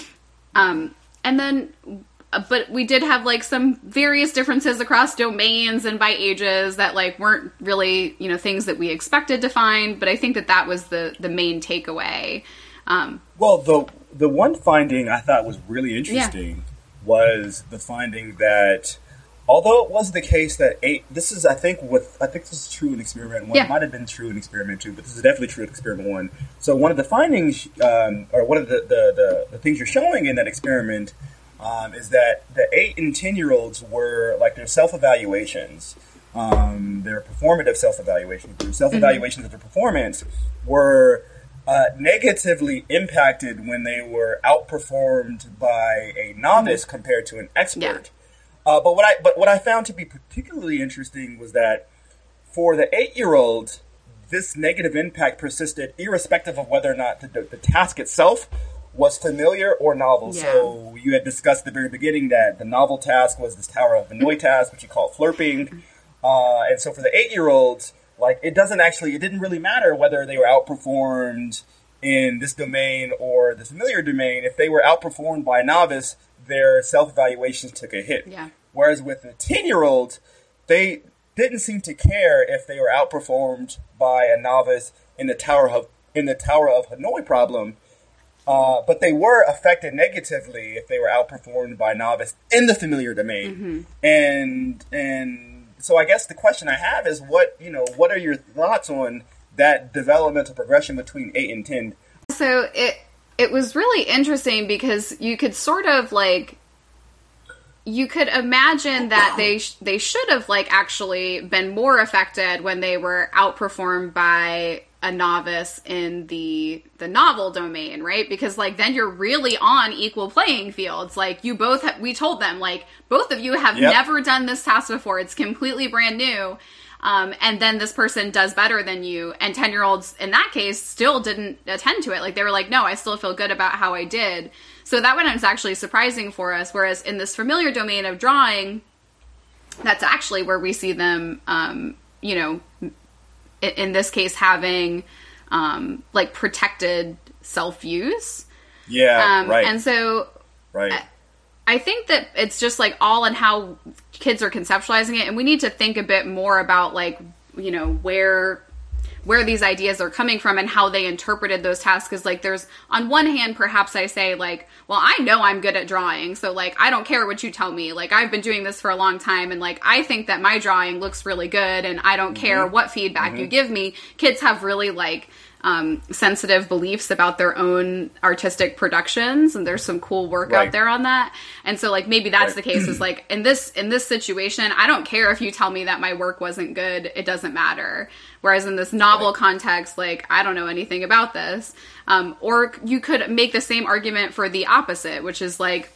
Um, and then, but we did have, like, some various differences across domains and by ages that, like, weren't really, you know, things that we expected to find, but I think that that was the, the main takeaway. Um, well, the the one finding I thought was really interesting yeah. was the finding that although it was the case that eight, this is I think with I think this is true in experiment one. Yeah. It might have been true in experiment two, but this is definitely true in experiment one. So one of the findings, um, or one of the, the, the, the things you're showing in that experiment, um, is that the eight and ten year olds were like their self evaluations, um, their performative self evaluations, their self evaluations mm-hmm. of their performance were Uh, negatively impacted when they were outperformed by a novice mm-hmm. compared to an expert. Yeah. Uh, but what I but what I found to be particularly interesting was that for the eight-year-olds, this negative impact persisted irrespective of whether or not the, the, the task itself was familiar or novel. Yeah. So you had discussed at the very beginning that the novel task was this Tower of Hanoi task, which you call flirping. Uh, and so for the eight-year-olds, like, it doesn't actually, it didn't really matter whether they were outperformed in this domain or the familiar domain. If they were outperformed by a novice, their self-evaluations took a hit. Yeah. Whereas with the ten-year-olds, they didn't seem to care if they were outperformed by a novice in the Tower of, in the Tower of Hanoi problem. Uh, but they were affected negatively if they were outperformed by novice in the familiar domain. Mm-hmm. And and so I guess the question I have is what, you know, what are your thoughts on that developmental progression between eight and ten? So it it was really interesting because you could sort of like you could imagine that they sh- they should have like actually been more affected when they were outperformed by a novice in the the novel domain, right? Because like then you're really on equal playing fields. Like you both ha- we told them like both of you have yep. never done this task before. It's completely brand new. Um, and then this person does better than you. And ten year olds in that case still didn't attend to it. Like they were like, no, I still feel good about how I did. So that one was actually surprising for us. Whereas in this familiar domain of drawing, that's actually where we see them, um, you know, in, in this case, having um, like protected self-views. Yeah, um, right. And so right. I, I think that it's just like all in how kids are conceptualizing it. And we need to think a bit more about like, you know, where where these ideas are coming from and how they interpreted those tasks. Because like there's, on one hand, perhaps I say like, well, I know I'm good at drawing, so like I don't care what you tell me. Like I've been doing this for a long time, and like I think that my drawing looks really good, and I don't mm-hmm. care what feedback mm-hmm. you give me. Kids have really like um, sensitive beliefs about their own artistic productions, and there's some cool work right. out there on that. And so like maybe that's right. the case. Is like in this in this situation, I don't care if you tell me that my work wasn't good. It doesn't matter. Whereas in this novel right. context, like, I don't know anything about this. Um, or you could make the same argument for the opposite, which is like,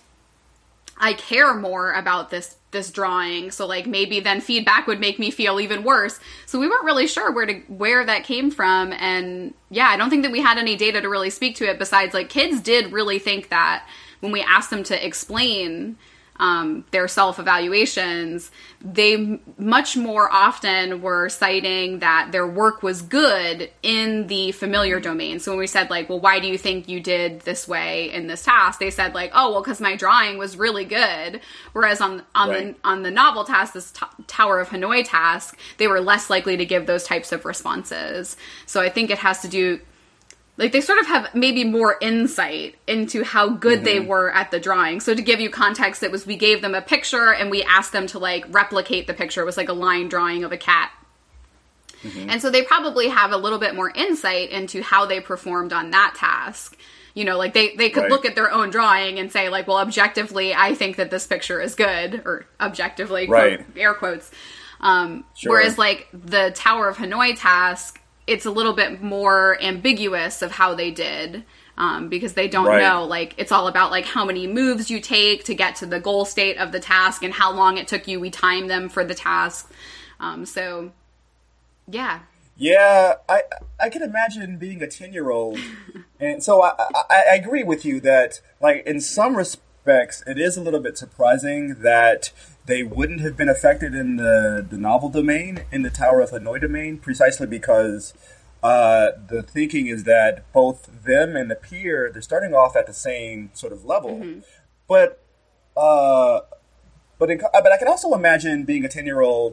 I care more about this this drawing, so like maybe then feedback would make me feel even worse. So we weren't really sure where to where that came from, and yeah, I don't think that we had any data to really speak to it besides like kids did really think that when we asked them to explain Um, their self-evaluations, they m- much more often were citing that their work was good in the familiar domain. So when we said like, well, why do you think you did this way in this task? They said like, oh, well, because my drawing was really good. Whereas on on right. the on the novel task, this t- Tower of Hanoi task, they were less likely to give those types of responses. So I think it has to do. Like, they sort of have maybe more insight into how good mm-hmm. they were at the drawing. So to give you context, it was we gave them a picture and we asked them to, like, replicate the picture. It was like a line drawing of a cat. Mm-hmm. And so they probably have a little bit more insight into how they performed on that task. You know, like, they, they could right. look at their own drawing and say, like, well, objectively, I think that this picture is good. Or objectively, right. quote, air quotes. Um, sure. Whereas, like, the Tower of Hanoi task, it's a little bit more ambiguous of how they did, um, because they don't right. know, like, it's all about, like, how many moves you take to get to the goal state of the task and how long it took you. We timed them for the task. Um, so, yeah. Yeah, I I can imagine being a ten-year-old. And so I, I, I agree with you that, like, in some respects, it is a little bit surprising that they wouldn't have been affected in the, the novel domain, in the Tower of Hanoi domain, precisely because uh, the thinking is that both them and the peer, they're starting off at the same sort of level. Mm-hmm. But uh, but in, but I can also imagine being a ten-year-old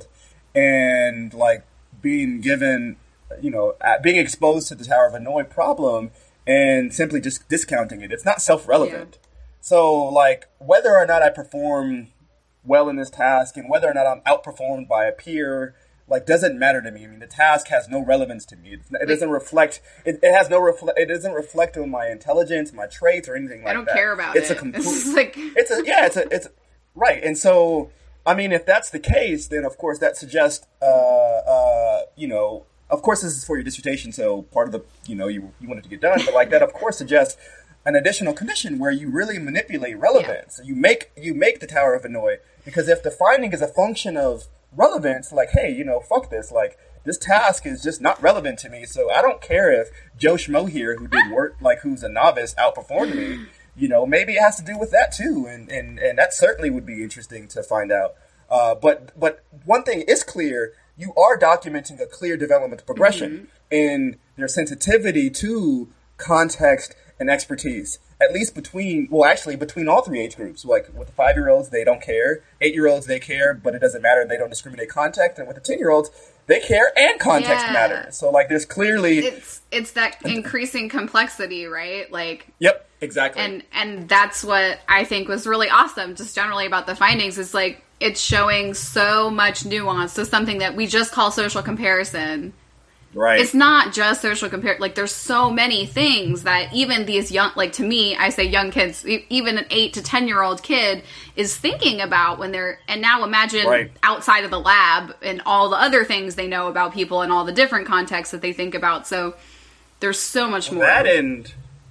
and, like, being given, you know, being exposed to the Tower of Hanoi problem and simply just discounting it. It's not self-relevant. Yeah. So, like, whether or not I perform well in this task and whether or not I'm outperformed by a peer, like, doesn't matter to me. I mean, the task has no relevance to me. It, it doesn't reflect, it, it has no reflect, it doesn't reflect on my intelligence, my traits, or anything like that. I don't that. care about it's it. A complete, it's like... it's a, yeah, it's a, it's, right. And so, I mean, if that's the case, then of course that suggests, uh, uh, you know, of course this is for your dissertation, so part of the, you know, you, you want it to get done, but like that of course suggests an additional condition where you really manipulate relevance. Yeah. You make you make the Tower of Hanoi, because if the finding is a function of relevance, like, hey, you know, fuck this, like, this task is just not relevant to me, so I don't care if Joe Schmo here, who did work, like, who's a novice, outperformed me, you know, maybe it has to do with that too, and, and, and that certainly would be interesting to find out. Uh, but but one thing is clear, you are documenting a clear developmental progression mm-hmm. in their sensitivity to context and expertise, at least between, well, actually between all three age groups. Like with the five-year-olds, they don't care. Eight-year-olds, they care, but it doesn't matter. They don't discriminate context. And with the ten-year-olds, they care and context yeah. matters. So, like, there's clearly... It's it's that increasing complexity, right? Like... Yep. Exactly. And and that's what I think was really awesome, just generally about the findings, is like it's showing so much nuance to something that we just call social comparison. Right. It's not just social compare. Like, there's so many things that even these young, like, to me, I say young kids, e- even an eight to ten year old kid is thinking about when they're, and now imagine right. outside of the lab and all the other things they know about people and all the different contexts that they think about. So there's so much well, more. That and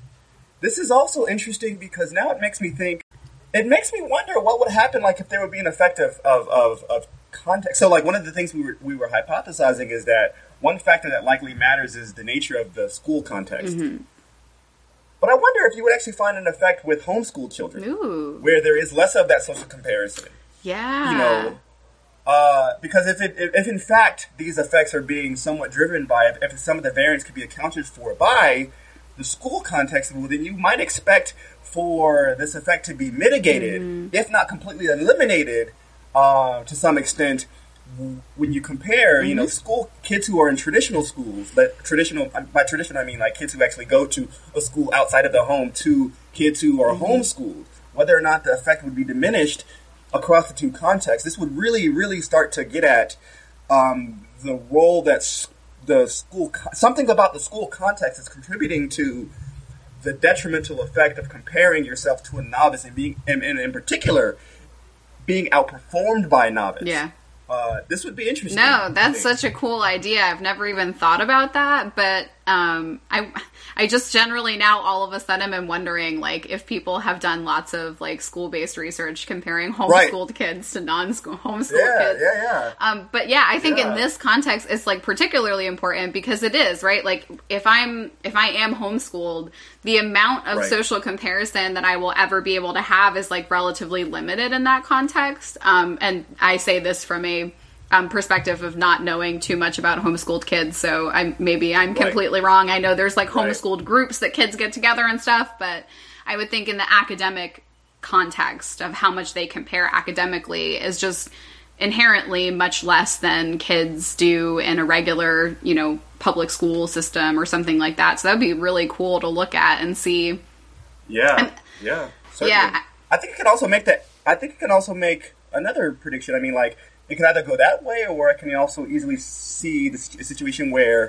this is also interesting because now it makes me think, it makes me wonder what would happen, like, if there would be an effect of, of, of, of context. So, like, one of the things we were, we were hypothesizing is that one factor that likely matters is the nature of the school context. Mm-hmm. But I wonder if you would actually find an effect with homeschooled children, Ooh. where there is less of that social comparison. Yeah. You know, uh, because if, it, if in fact these effects are being somewhat driven by, if, if some of the variance could be accounted for by the school context, well, then you might expect for this effect to be mitigated, mm-hmm. if not completely eliminated, uh, to some extent, when you compare, mm-hmm. you know, school kids who are in traditional schools, but traditional, by traditional I mean like kids who actually go to a school outside of the home, to kids who are mm-hmm. homeschooled, whether or not the effect would be diminished across the two contexts. This would really, really start to get at um, the role that the school, something about the school context is contributing to the detrimental effect of comparing yourself to a novice and being, and, and in particular, being outperformed by a novice. Yeah. Uh, this would be interesting. No, that's such a cool idea. I've never even thought about that, but um, I, I just generally now all of a sudden am wondering, like, if people have done lots of like school-based research comparing homeschooled right. kids to non-school homeschooled yeah, kids. Yeah, yeah, um, But yeah, I think yeah. in this context, it's like particularly important because it is right. Like, if I'm if I am homeschooled, the amount of right. social comparison that I will ever be able to have is like relatively limited in that context. Um, and I say this from a Um, perspective of not knowing too much about homeschooled kids, so I'm maybe I'm right. completely wrong. I know there's like homeschooled right. groups that kids get together and stuff, but I would think in the academic context of how much they compare academically is just inherently much less than kids do in a regular, you know, public school system or something like that. So that would be really cool to look at and see. Yeah, and, yeah, certainly. yeah. I think it can also make that. I think it can also make another prediction. I mean, like. It can either go that way, or it can also easily see the situation where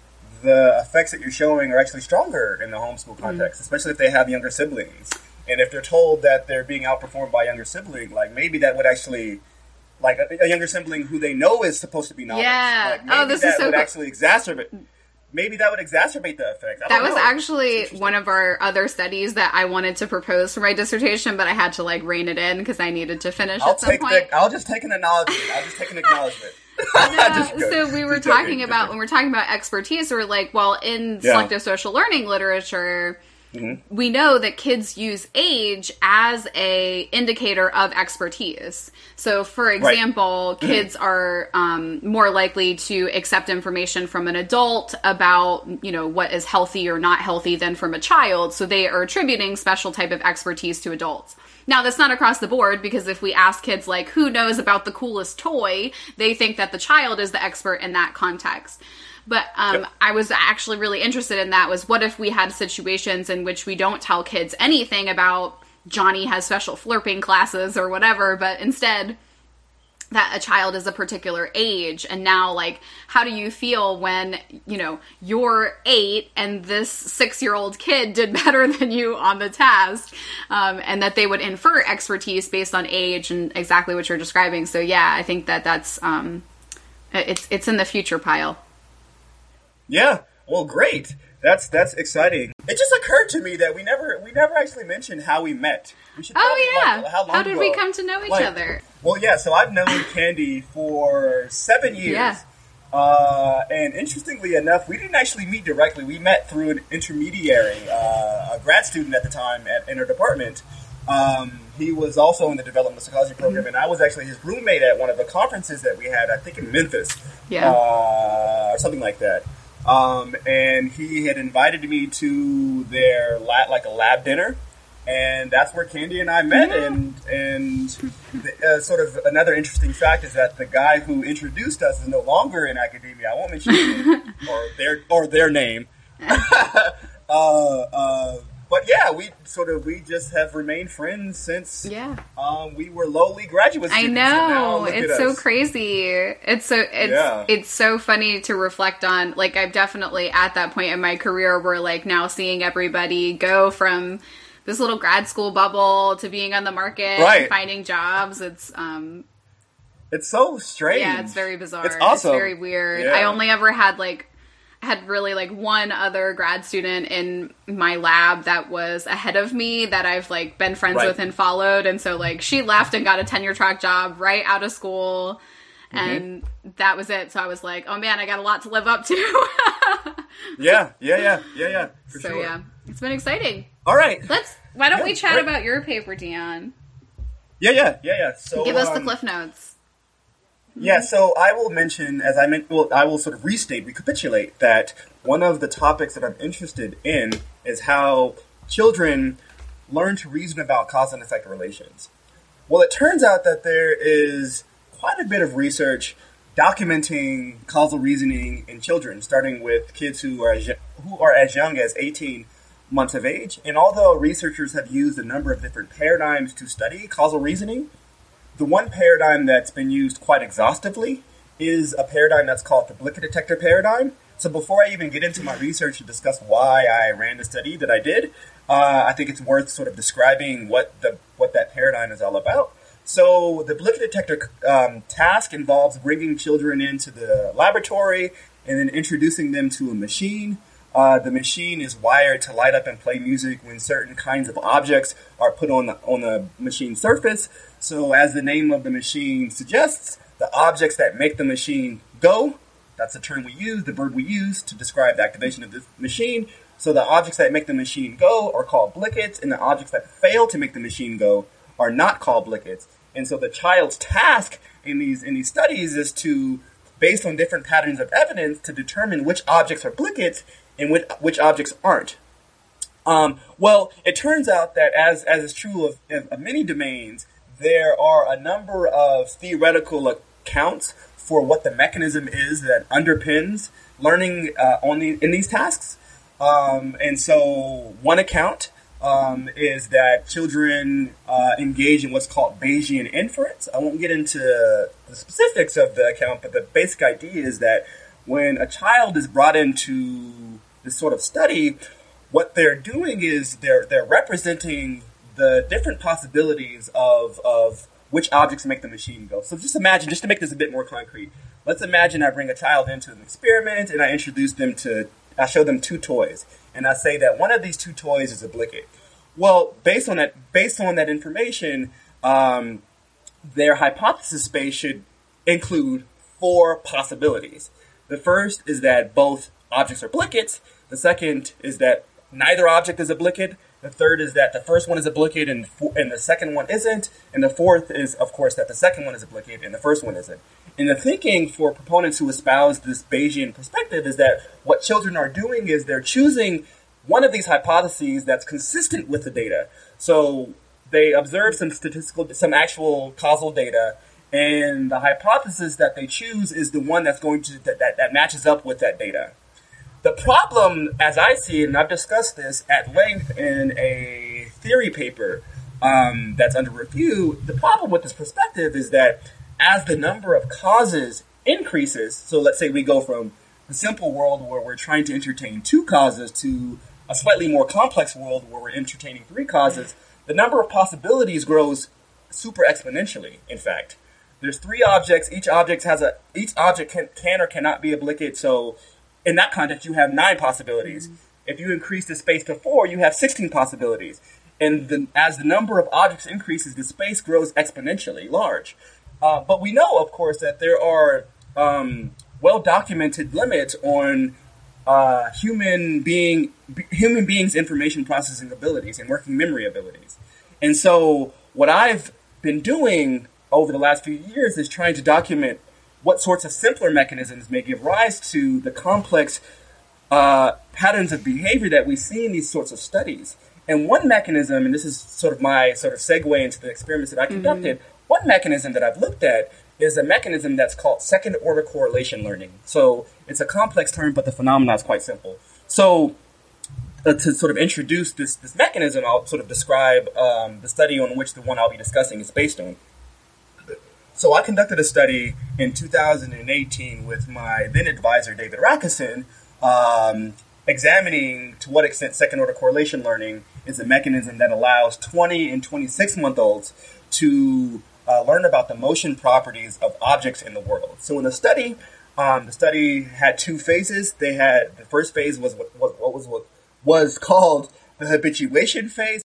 the effects that you're showing are actually stronger in the homeschool context, mm-hmm. especially if they have younger siblings. And if they're told that they're being outperformed by a younger sibling, like maybe that would actually, like a, a younger sibling who they know is supposed to be knowledge. Yeah. Like maybe oh, this that is so would cool. actually exacerbate. Maybe that would exacerbate the effect. I that don't was know. actually one of our other studies that I wanted to propose for my dissertation, but I had to like rein it in because I needed to finish I'll at some take point. The, I'll just take an acknowledgement. I'll just take an acknowledgement. No, so we were talking about, when we're talking about expertise, we we're like, well, in Yeah. selective social learning literature, Mm-hmm. we know that kids use age as a indicator of expertise. So, for example, right. kids are um, more likely to accept information from an adult about, you know, what is healthy or not healthy than from a child. So they are attributing special type of expertise to adults. Now, that's not across the board, because if we ask kids, like, who knows about the coolest toy, they think that the child is the expert in that context. But um, yep. I was actually really interested in that was, what if we had situations in which we don't tell kids anything about Johnny has special flirping classes or whatever, but instead that a child is a particular age. And now, like, how do you feel when, you know, you're eight and this six-year-old kid did better than you on the test, um, and that they would infer expertise based on age and exactly what you're describing. So, yeah, I think that that's, um, it's, it's in the future pile. Yeah, well, great. That's that's exciting. It just occurred to me that we never we never actually mentioned how we met. We should oh probably, yeah, like, how, long how did ago? we come to know each like, other? Well, yeah. So I've known Candy for seven years. Yeah. Uh, and interestingly enough, we didn't actually meet directly. We met through an intermediary, uh, a grad student at the time at, in our department. Um, he was also in the development psychology program, mm-hmm. and I was actually his roommate at one of the conferences that we had, I think in Memphis, yeah, uh, or something like that. Um, and he had invited me to their lab, like a lab dinner, and that's where Candy and I met. Yeah. And and the, uh, sort of another interesting fact is that the guy who introduced us is no longer in academia. I won't mention his name or their or their name. uh, uh, but yeah, we sort of we just have remained friends since yeah. um, we were lowly graduate students. I know, it's so us. crazy. It's so it's yeah. it's so funny to reflect on. Like, I'm definitely at that point in my career where, like, now seeing everybody go from this little grad school bubble to being on the market right. and finding jobs. It's um, it's so strange. Yeah, it's very bizarre. It's awesome. It's very weird. Yeah. I only ever had like. had really like one other grad student in my lab that was ahead of me that I've like been friends right. with and followed. And so like she left and got a tenure track job right out of school. Mm-hmm. And that was it. So I was like, oh man, I got a lot to live up to. yeah, yeah, yeah, yeah, yeah. For so sure. yeah, it's been exciting. All right. Let's, why don't yeah, we chat great. about your paper, Dion? Yeah, yeah, yeah, yeah. So give us um, the Cliff Notes. Yeah, so I will mention, as I meant, well, I will sort of restate, recapitulate that one of the topics that I'm interested in is how children learn to reason about cause and effect relations. Well, it turns out that there is quite a bit of research documenting causal reasoning in children, starting with kids who are as, who are as young as eighteen months of age. And although researchers have used a number of different paradigms to study causal reasoning, the one paradigm that's been used quite exhaustively is a paradigm that's called the Blicket detector paradigm. So before I even get into my research to discuss why I ran the study that I did, uh, I think it's worth sort of describing what the what that paradigm is all about. So the Blicket detector um, task involves bringing children into the laboratory and then introducing them to a machine. Uh, the machine is wired to light up and play music when certain kinds of objects are put on the, on the machine surface. So as the name of the machine suggests, the objects that make the machine go, that's the term we use, the verb we use to describe the activation of the machine. So the objects that make the machine go are called blickets, and the objects that fail to make the machine go are not called blickets. And so the child's task in these in these studies is to, based on different patterns of evidence, to determine which objects are blickets and which, which objects aren't. Um, well, it turns out that as, as is true of, of many domains, there are a number of theoretical accounts for what the mechanism is that underpins learning uh, on the, in these tasks. Um, and so one account um, is that children uh, engage in what's called Bayesian inference. I won't get into the specifics of the account, but the basic idea is that when a child is brought into this sort of study, what they're doing is they're they're representing the different possibilities of of which objects make the machine go. So just imagine, just to make this a bit more concrete, let's imagine I bring a child into an experiment and I introduce them to, I show them two toys, and I say that one of these two toys is a blicket. Well, based on that, based on that information, um, their hypothesis space should include four possibilities. The first is that both objects are blickets. The second is that neither object is a blicket. The third is that the first one is a blicket and and the second one isn't. And the fourth is, of course, that the second one is a blicket and the first one isn't. And the thinking for proponents who espouse this Bayesian perspective is that what children are doing is they're choosing one of these hypotheses that's consistent with the data. So they observe some statistical, some actual causal data, and the hypothesis that they choose is the one that's going to that, that, that matches up with that data. The problem, as I see it, and I've discussed this at length in a theory paper um, that's under review, the problem with this perspective is that as the number of causes increases, so let's say we go from the simple world where we're trying to entertain two causes to a slightly more complex world where we're entertaining three causes, the number of possibilities grows super exponentially, in fact. There's three objects, each object has a each object can, can or cannot be a blicket, so in that context, you have nine possibilities. Mm-hmm. If you increase the space to four, you have sixteen possibilities. And the, as the number of objects increases, the space grows exponentially large. Uh, but we know, of course, that there are um, well-documented limits on uh, human being b- human beings' information processing abilities and working memory abilities. And so what I've been doing over the last few years is trying to document what sorts of simpler mechanisms may give rise to the complex uh, patterns of behavior that we see in these sorts of studies. And one mechanism, and this is sort of my sort of segue into the experiments that I conducted, mm-hmm. one mechanism that I've looked at is a mechanism that's called second-order correlation learning. So it's a complex term, but the phenomenon is quite simple. So uh, to sort of introduce this, this mechanism, I'll sort of describe um, the study on which the one I'll be discussing is based on. So I conducted a study in two thousand eighteen with my then advisor, David Rakusin, um, examining to what extent second-order correlation learning is a mechanism that allows twenty and twenty-six-month-olds to uh, learn about the motion properties of objects in the world. So in the study, um, the study had two phases. They had the first phase was what, what, what was what was called the habituation phase,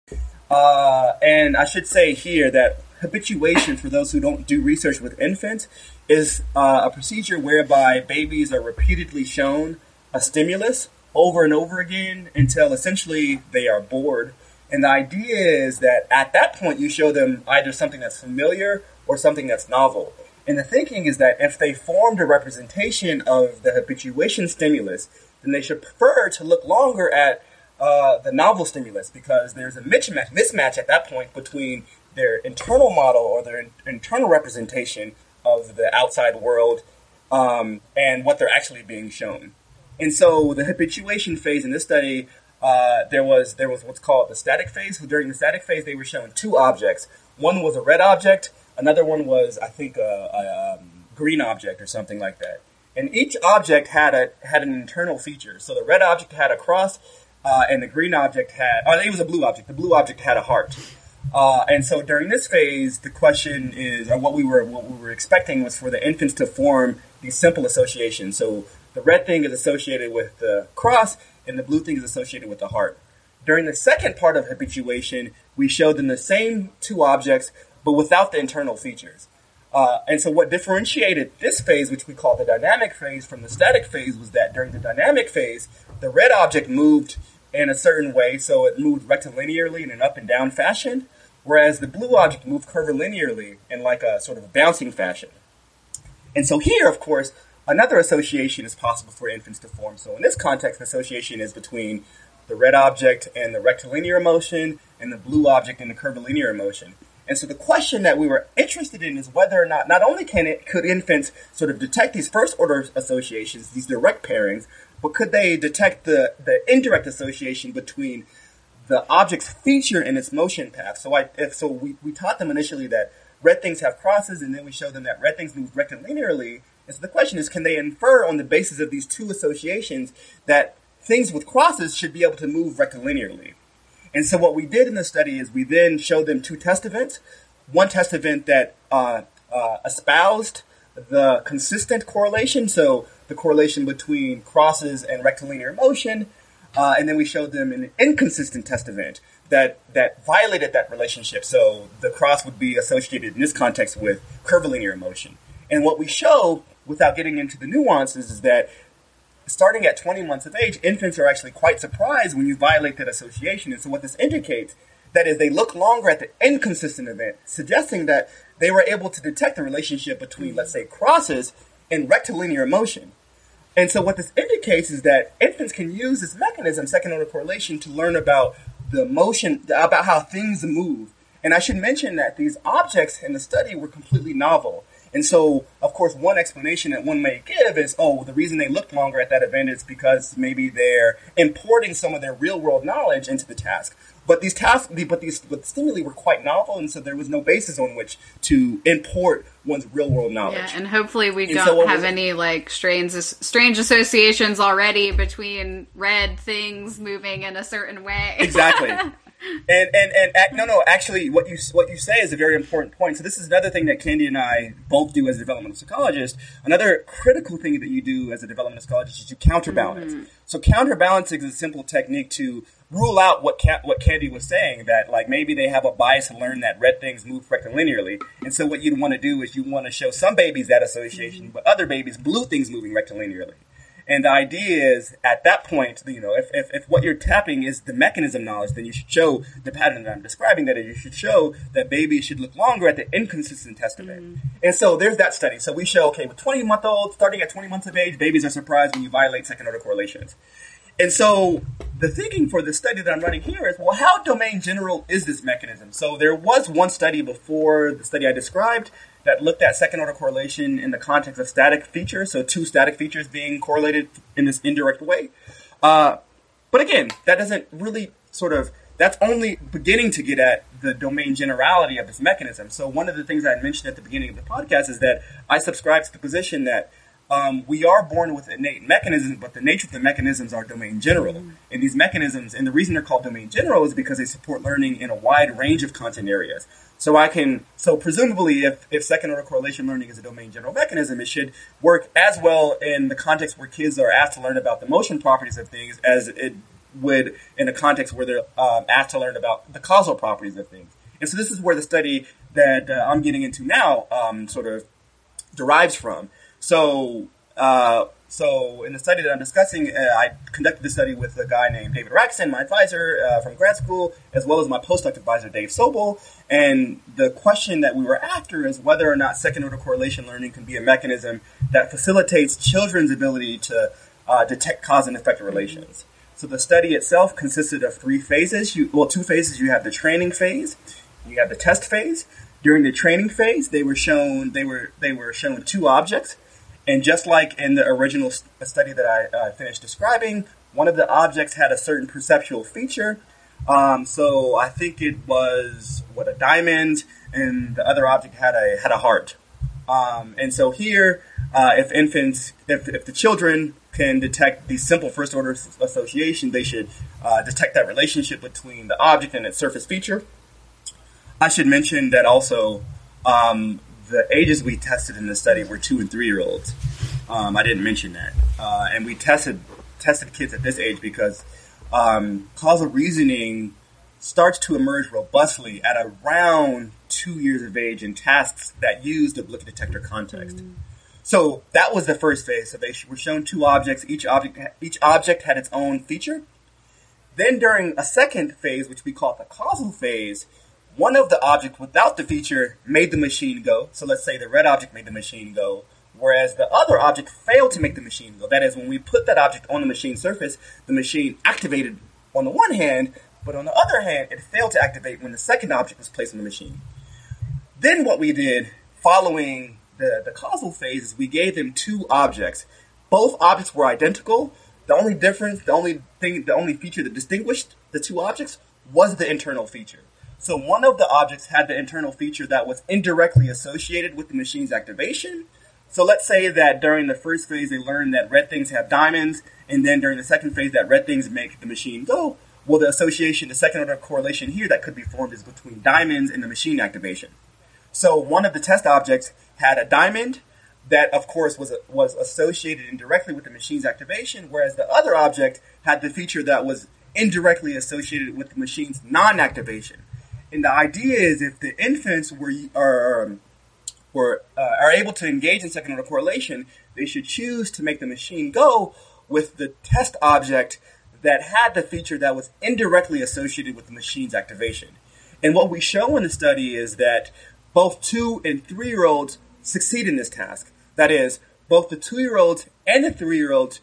uh, and I should say here that habituation, for those who don't do research with infants, is uh, a procedure whereby babies are repeatedly shown a stimulus over and over again until essentially they are bored. And the idea is that at that point you show them either something that's familiar or something that's novel. And the thinking is that if they formed a representation of the habituation stimulus, then they should prefer to look longer at uh, the novel stimulus, because there's a mismatch, mismatch at that point between their internal model or their in- internal representation of the outside world um, and what they're actually being shown. And so the habituation phase in this study, uh, there was there was what's called the static phase. So during the static phase, they were shown two objects. One was a red object. Another one was, I think, a, a um, green object or something like that. And each object had a had an internal feature. So the red object had a cross, uh, and the green object had, oh, it was a blue object. The blue object had a heart. Uh, and so during this phase, the question is, or what we were what we were expecting was for the infants to form these simple associations. So the red thing is associated with the cross, and the blue thing is associated with the heart. During the second part of habituation, we showed them the same two objects, but without the internal features. Uh, and so what differentiated this phase, which we call the dynamic phase, from the static phase was that during the dynamic phase, the red object moved in a certain way, so it moved rectilinearly in an up and down fashion, whereas the blue object moved curvilinearly in like a sort of a bouncing fashion. And so here, of course, another association is possible for infants to form. So in this context, the association is between the red object and the rectilinear motion, and the blue object and the curvilinear motion. And so the question that we were interested in is whether or not, not only can it, could infants sort of detect these first-order associations, these direct pairings, but could they detect the, the indirect association between the object's feature and its motion path? So I, if, so we, we taught them initially that red things have crosses, and then we showed them that red things move rectilinearly. And so the question is, can they infer on the basis of these two associations that things with crosses should be able to move rectilinearly? And so what we did in the study is we then showed them two test events. One test event that uh, uh, espoused the consistent correlation, so the correlation between crosses and rectilinear motion, uh, and then we showed them an inconsistent test event that, that violated that relationship. So the cross would be associated in this context with curvilinear motion. And what we show, without getting into the nuances, is that starting at twenty months of age, infants are actually quite surprised when you violate that association. And so what this indicates, that is, they look longer at the inconsistent event, suggesting that they were able to detect the relationship between, let's say, crosses and rectilinear motion. And so what this indicates is that infants can use this mechanism, second-order correlation, to learn about the motion, about how things move. And I should mention that these objects in the study were completely novel. And so, of course, one explanation that one may give is, oh, the reason they looked longer at that event is because maybe they're importing some of their real-world knowledge into the task. But these tasks, but these but the stimuli were quite novel, and so there was no basis on which to import one's real-world knowledge. Yeah, and hopefully we and don't so have any like strange strange associations already between red things moving in a certain way. Exactly. And, and, and, no, no, actually, what you, what you say is a very important point. So this is another thing that Candy and I both do as a developmental psychologist. Another critical thing that you do as a developmental psychologist is you counterbalance. Mm-hmm. So counterbalancing is a simple technique to rule out what Ca- what Candy was saying, that like maybe they have a bias to learn that red things move rectilinearly. And so what you'd want to do is you want to show some babies that association, mm-hmm. but other babies blue things moving rectilinearly. And the idea is, at that point, you know, if, if, if what you're tapping is the mechanism knowledge, then you should show the pattern that I'm describing, that is, you should show that babies should look longer at the inconsistent test event. Mm-hmm. And so there's that study. So we show, okay, with twenty-month-olds, starting at twenty months of age, babies are surprised when you violate second-order correlations. And so the thinking for the study that I'm running here is, well, how domain general is this mechanism? So there was one study before the study I described that looked at second-order correlation in the context of static features, so two static features being correlated in this indirect way. Uh, but again, that doesn't really sort of, that's only beginning to get at the domain generality of this mechanism. So one of the things I mentioned at the beginning of the podcast is that I subscribe to the position that um, we are born with innate mechanisms, but the nature of the mechanisms are domain general. Mm-hmm. And these mechanisms, and the reason they're called domain general is because they support learning in a wide range of content areas. So I can, so presumably if, if second order correlation learning is a domain general mechanism, it should work as well in the context where kids are asked to learn about the motion properties of things as it would in a context where they're um, asked to learn about the causal properties of things. And so this is where the study that uh, I'm getting into now um, sort of derives from. So, uh, so in the study that I'm discussing, uh, I conducted the study with a guy named David Raxon, my advisor uh, from grad school, as well as my postdoc advisor, Dave Sobel. And the question that we were after is whether or not second-order correlation learning can be a mechanism that facilitates children's ability to uh, detect cause and effect relations. So the study itself consisted of three phases. You, well, two phases. You have the training phase, you have the test phase. During the training phase, they were shown they were they were shown two objects, and just like in the original study that I uh, finished describing, one of the objects had a certain perceptual feature. Um, so I think it was what a diamond, and the other object had a had a heart. Um, and so here, uh, if infants, if if the children can detect the simple first order association, they should uh, detect that relationship between the object and its surface feature. I should mention that also um, the ages we tested in the study were two and three year olds. Um, I didn't mention that, uh, and we tested tested kids at this age because um, causal reasoning starts to emerge robustly at around two years of age in tasks that use the look detector context. Mm. So that was the first phase. So they were shown two objects. Each object, each object had its own feature. Then during a second phase, which we call the causal phase, one of the objects without the feature made the machine go. So let's say the red object made the machine go, whereas the other object failed to make the machine go. That is, when we put that object on the machine surface, the machine activated on the one hand, but on the other hand, it failed to activate when the second object was placed on the machine. Then what we did following The, the causal phase is we gave them two objects. Both objects were identical. The only difference, the only thing, the only feature that distinguished the two objects was the internal feature. So one of the objects had the internal feature that was indirectly associated with the machine's activation. So let's say that during the first phase they learned that red things have diamonds, and then during the second phase that red things make the machine go. Well, the association, the second order correlation here that could be formed is between diamonds and the machine activation. So one of the test objects had a diamond that, of course, was was associated indirectly with the machine's activation, whereas the other object had the feature that was indirectly associated with the machine's non-activation. And the idea is if the infants were are, were, uh, are able to engage in second-order correlation, they should choose to make the machine go with the test object that had the feature that was indirectly associated with the machine's activation. And what we show in the study is that both two and three-year-olds succeed in this task. That is, both the two-year-olds and the three-year-olds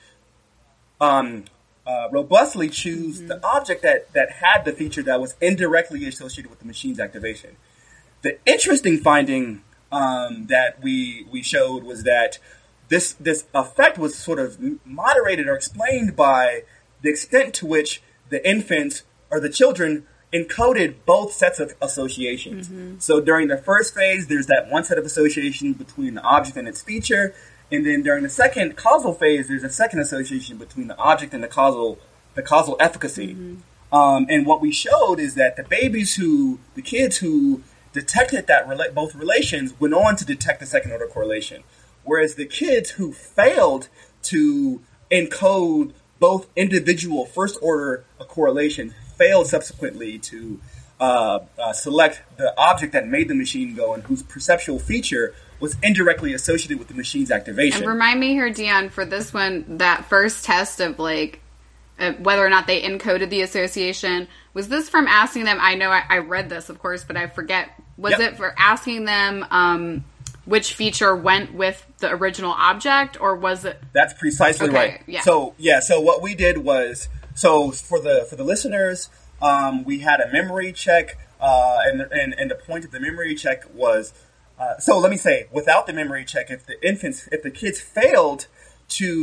um, uh, robustly choose mm-hmm. the object that, that had the feature that was indirectly associated with the machine's activation. The interesting finding um, that we we showed was that this this effect was sort of moderated or explained by the extent to which the infants or the children encoded both sets of associations. Mm-hmm. So during the first phase, there's that one set of associations between the object and its feature. And then during the second causal phase, there's a second association between the object and the causal the causal efficacy. Mm-hmm. Um, and what we showed is that the babies who, the kids who detected that rela- both relations went on to detect the second order correlation. Whereas the kids who failed to encode both individual first order correlation failed subsequently to uh, uh, select the object that made the machine go and whose perceptual feature was indirectly associated with the machine's activation. And remind me here, Dion, for this one, that first test of like uh, whether or not they encoded the association, was this from asking them, I know I, I read this, of course, but I forget, was yep. it for asking them um, which feature went with the original object, or was it? That's precisely okay, right. Yeah. So, yeah, so what we did was, so for the for the listeners, um, we had a memory check, uh, and, and and the point of the memory check was, uh, so let me say, without the memory check, if the infants, if the kids failed to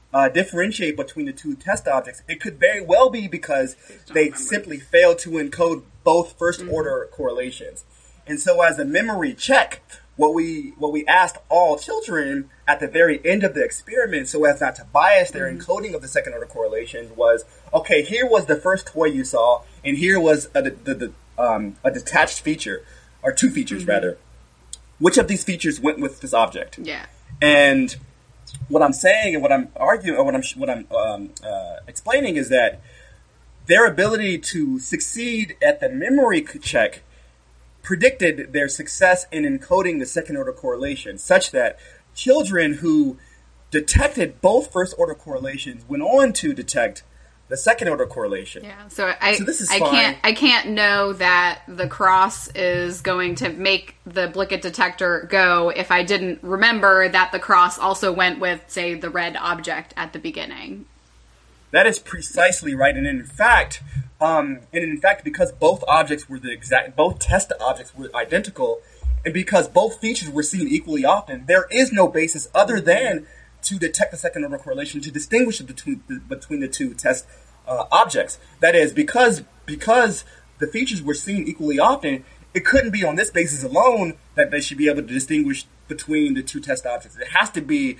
uh, differentiate between the two test objects, it could very well be because they simply failed to encode both first-order mm-hmm. correlations. And so as a memory check, what we what we asked all children at the very end of the experiment, so as not to bias their mm-hmm. encoding of the second-order correlations, was, okay, here was the first toy you saw, and here was a, the, the, um, a detached feature, or two features, mm-hmm. rather. Which of these features went with this object? Yeah. And what I'm saying and what I'm arguing, or what I'm what I'm um, uh, explaining is that their ability to succeed at the memory check predicted their success in encoding the second-order correlation, such that children who detected both first-order correlations went on to detect the second-order correlation. Yeah, so I so this is I fine. can't I can't know that the cross is going to make the Blickett detector go if I didn't remember that the cross also went with, say, the red object at the beginning. That is precisely right, and in fact, um, and in fact, because both objects were the exact, both test objects were identical, and because both features were seen equally often, there is no basis other than to detect the second order correlation to distinguish between the, between the two test uh, objects. That is, because because the features were seen equally often, it couldn't be on this basis alone that they should be able to distinguish between the two test objects. It has to be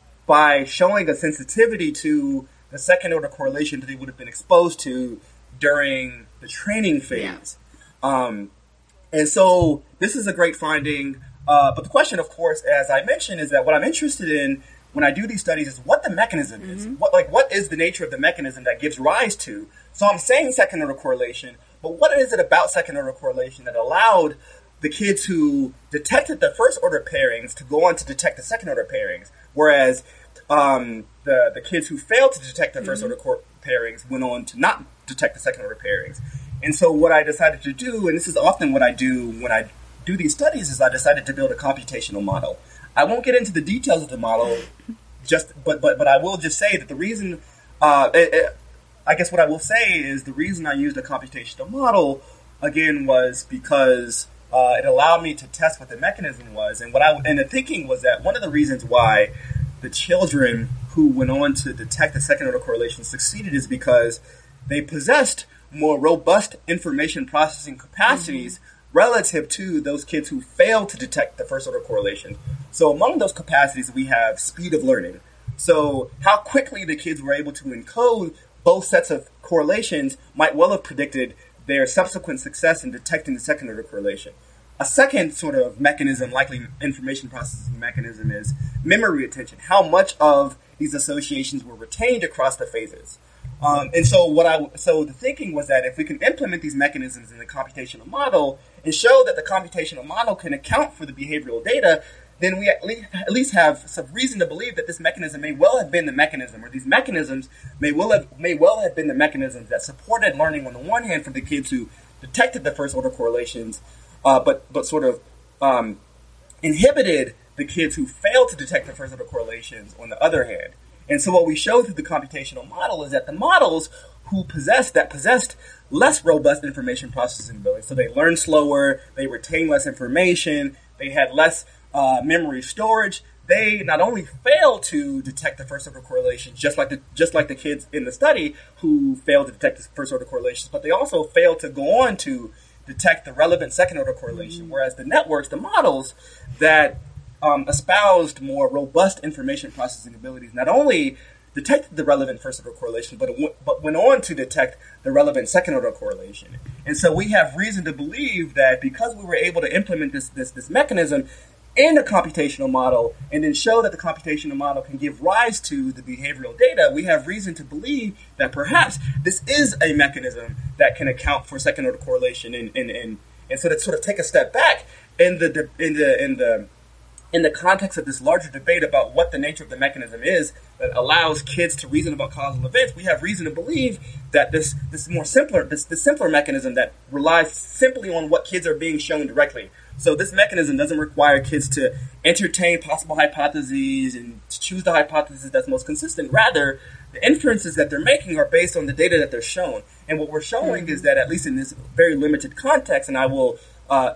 by showing a sensitivity to the second order correlation that they would have been exposed to during the training phase. Yeah. Um, and so this is a great finding. Uh, but the question, of course, as I mentioned, is that what I'm interested in when I do these studies is what the mechanism mm-hmm. is. What, like, what is the nature of the mechanism that gives rise to? So I'm saying second order correlation, but what is it about second order correlation that allowed the kids who detected the first order pairings to go on to detect the second order pairings, whereas um, the the kids who failed to detect the first mm-hmm. order cor- pairings went on to not detect the second order pairings? And so what I decided to do, and this is often what I do when I do these studies, is I decided to build a computational model. I won't get into the details of the model, just but but but I will just say that the reason, uh, it, it, I guess what I will say is the reason I used a computational model again was because uh, it allowed me to test what the mechanism was, and what I and the thinking was that one of the reasons why the children who went on to detect the second order correlation succeeded is because they possessed more robust information processing capacities mm-hmm. relative to those kids who failed to detect the first order correlation. So among those capacities, we have speed of learning. So how quickly the kids were able to encode both sets of correlations might well have predicted their subsequent success in detecting the second order correlation. A second sort of mechanism, likely information processing mechanism, is memory retention. How much of these associations were retained across the phases. Um, and so what I so the thinking was that if we can implement these mechanisms in the computational model and show that the computational model can account for the behavioral data, then we at least, at least have some reason to believe that this mechanism may well have been the mechanism, or these mechanisms may well have may well have been the mechanisms that supported learning on the one hand for the kids who detected the first order correlations, uh, but but sort of um, inhibited the kids who failed to detect the first order correlations on the other hand. And so what we show through the computational model is that the models who possessed that possessed less robust information processing ability, so they learn slower, they retain less information, they had less uh, memory storage, they not only failed to detect the first order correlations, just like the just like the kids in the study who failed to detect the first order correlations, but they also failed to go on to detect the relevant second order correlation. Mm-hmm. Whereas the networks, the models that Um, espoused more robust information processing abilities, not only detected the relevant first order correlation, but it w- but went on to detect the relevant second order correlation. And so we have reason to believe that because we were able to implement this this this mechanism in a computational model, and then show that the computational model can give rise to the behavioral data, we have reason to believe that perhaps this is a mechanism that can account for second order correlation. And and and, and so to sort of take a step back in the in the in the in the context of this larger debate about what the nature of the mechanism is that allows kids to reason about causal events, we have reason to believe that this this more simpler this, this simpler mechanism that relies simply on what kids are being shown directly. So this mechanism doesn't require kids to entertain possible hypotheses and to choose the hypothesis that's most consistent. Rather, the inferences that they're making are based on the data that they're shown. And what we're showing mm-hmm. is that, at least in this very limited context, and I will uh,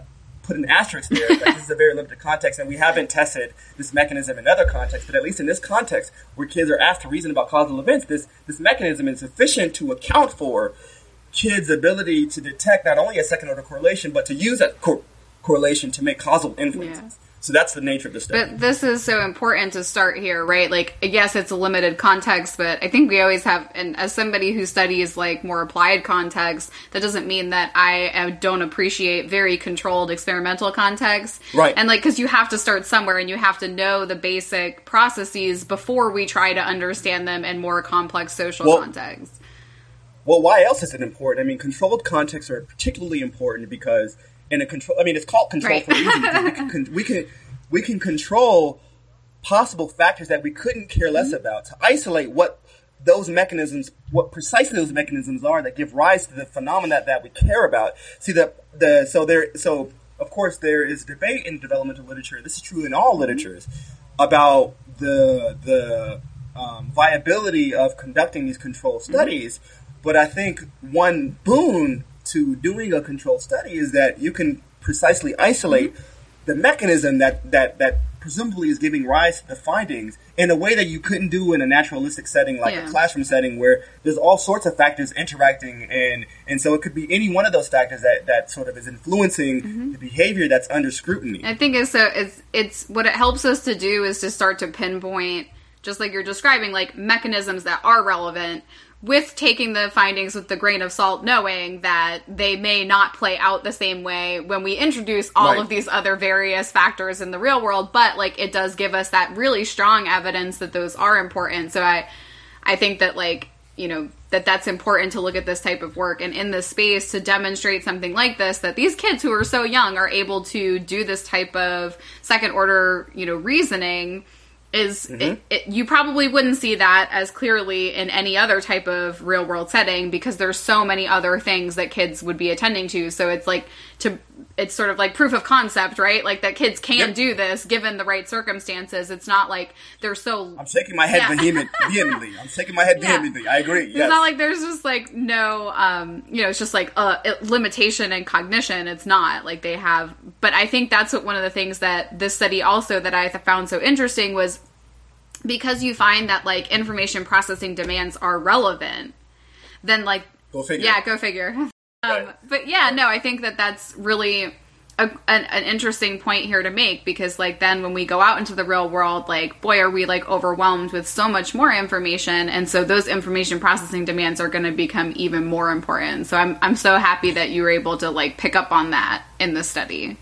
put an asterisk there. Like, this is a very limited context, and we haven't tested this mechanism in other contexts. But at least in this context, where kids are asked to reason about causal events, this this mechanism is sufficient to account for kids' ability to detect not only a second-order correlation, but to use that cor- correlation to make causal inferences. Yeah. So that's the nature of the study. But this is so important to start here, right? Like, yes, it's a limited context, but I think we always have, and as somebody who studies like more applied context, that doesn't mean that I uh, don't appreciate very controlled experimental context. Right. And like, because you have to start somewhere and you have to know the basic processes before we try to understand them in more complex social well, contexts. Well, why else is it important? I mean, controlled contexts are particularly important because in a control, I mean, it's called control right. for a reason. We can, we can we can control possible factors that we couldn't care less mm-hmm. about to isolate what those mechanisms, what precisely those mechanisms are that give rise to the phenomena that we care about. See the the so there so of course there is debate in developmental literature. This is true in all literatures about the the um, viability of conducting these controlled studies. Mm-hmm. But I think one boon to doing a controlled study is that you can precisely isolate mm-hmm. the mechanism that, that, that presumably is giving rise to the findings in a way that you couldn't do in a naturalistic setting like yeah. a classroom setting where there's all sorts of factors interacting and and so it could be any one of those factors that, that sort of is influencing mm-hmm. the behavior that's under scrutiny. I think it's, so it's, it's what it helps us to do is to start to pinpoint, just like you're describing, like mechanisms that are relevant with taking the findings with the grain of salt, knowing that they may not play out the same way when we introduce all right. of these other various factors in the real world, but like it does give us that really strong evidence that those are important. So I, I think that like, you know, that that's important to look at this type of work and in this space to demonstrate something like this, that these kids who are so young are able to do this type of second order, you know, reasoning is mm-hmm. it, it, you probably wouldn't see that as clearly in any other type of real world setting because there's so many other things that kids would be attending to. So it's like to it's sort of like proof of concept, right? Like that kids can yep. do this given the right circumstances. It's not like they're so I'm shaking my head yeah. vehement, vehemently. I'm shaking my head yeah. vehemently. I agree. It's yes. not like there's just like no um you know, it's just like a limitation in cognition. It's not like they have, but I think that's what one of the things that this study also that I found so interesting was because you find that like information processing demands are relevant, then like go figure. Yeah, go figure. um, right. But yeah, no, I think that that's really a, an, an interesting point here to make because like then when we go out into the real world, like boy, are we like overwhelmed with so much more information, and so those information processing demands are going to become even more important. So I'm I'm so happy that you were able to like pick up on that in the study.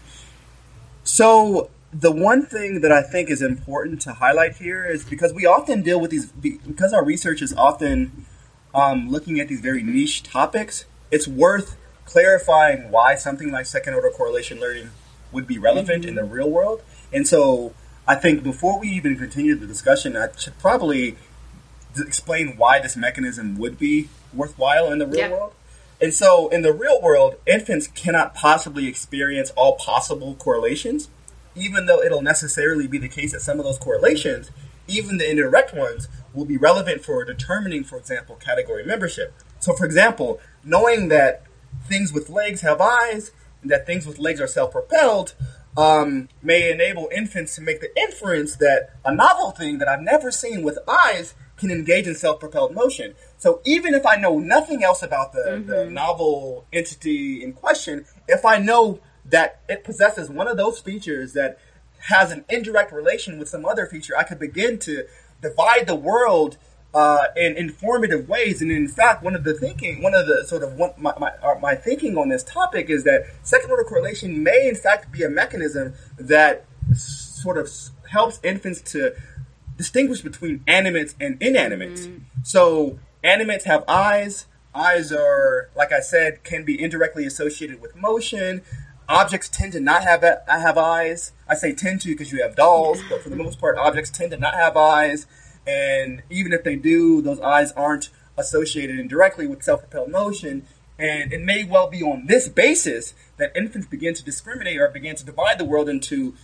So. The one thing that I think is important to highlight here is because we often deal with these, because our research is often um, looking at these very niche topics, it's worth clarifying why something like second-order correlation learning would be relevant mm-hmm. in the real world. And so I think before we even continue the discussion, I should probably explain why this mechanism would be worthwhile in the real yeah. world. And so in the real world, infants cannot possibly experience all possible correlations. Even though it'll necessarily be the case that some of those correlations, even the indirect ones, will be relevant for determining, for example, category membership. So, for example, knowing that things with legs have eyes and that things with legs are self-propelled um, may enable infants to make the inference that a novel thing that I've never seen with eyes can engage in self-propelled motion. So even if I know nothing else about the, mm-hmm. the novel entity in question, if I know that it possesses one of those features that has an indirect relation with some other feature, I could begin to divide the world uh, in informative ways. And in fact, one of the thinking, one of the sort of one, my, my, my thinking on this topic is that second order correlation may in fact be a mechanism that sort of helps infants to distinguish between animates and inanimates. Mm-hmm. So animates have eyes. Eyes are, like I said, can be indirectly associated with motion. Objects tend to not have have eyes. I say tend to because you have dolls, but for the most part, objects tend to not have eyes. And even if they do, those eyes aren't associated indirectly with self-propelled motion. And it may well be on this basis that infants begin to discriminate or begin to divide the world into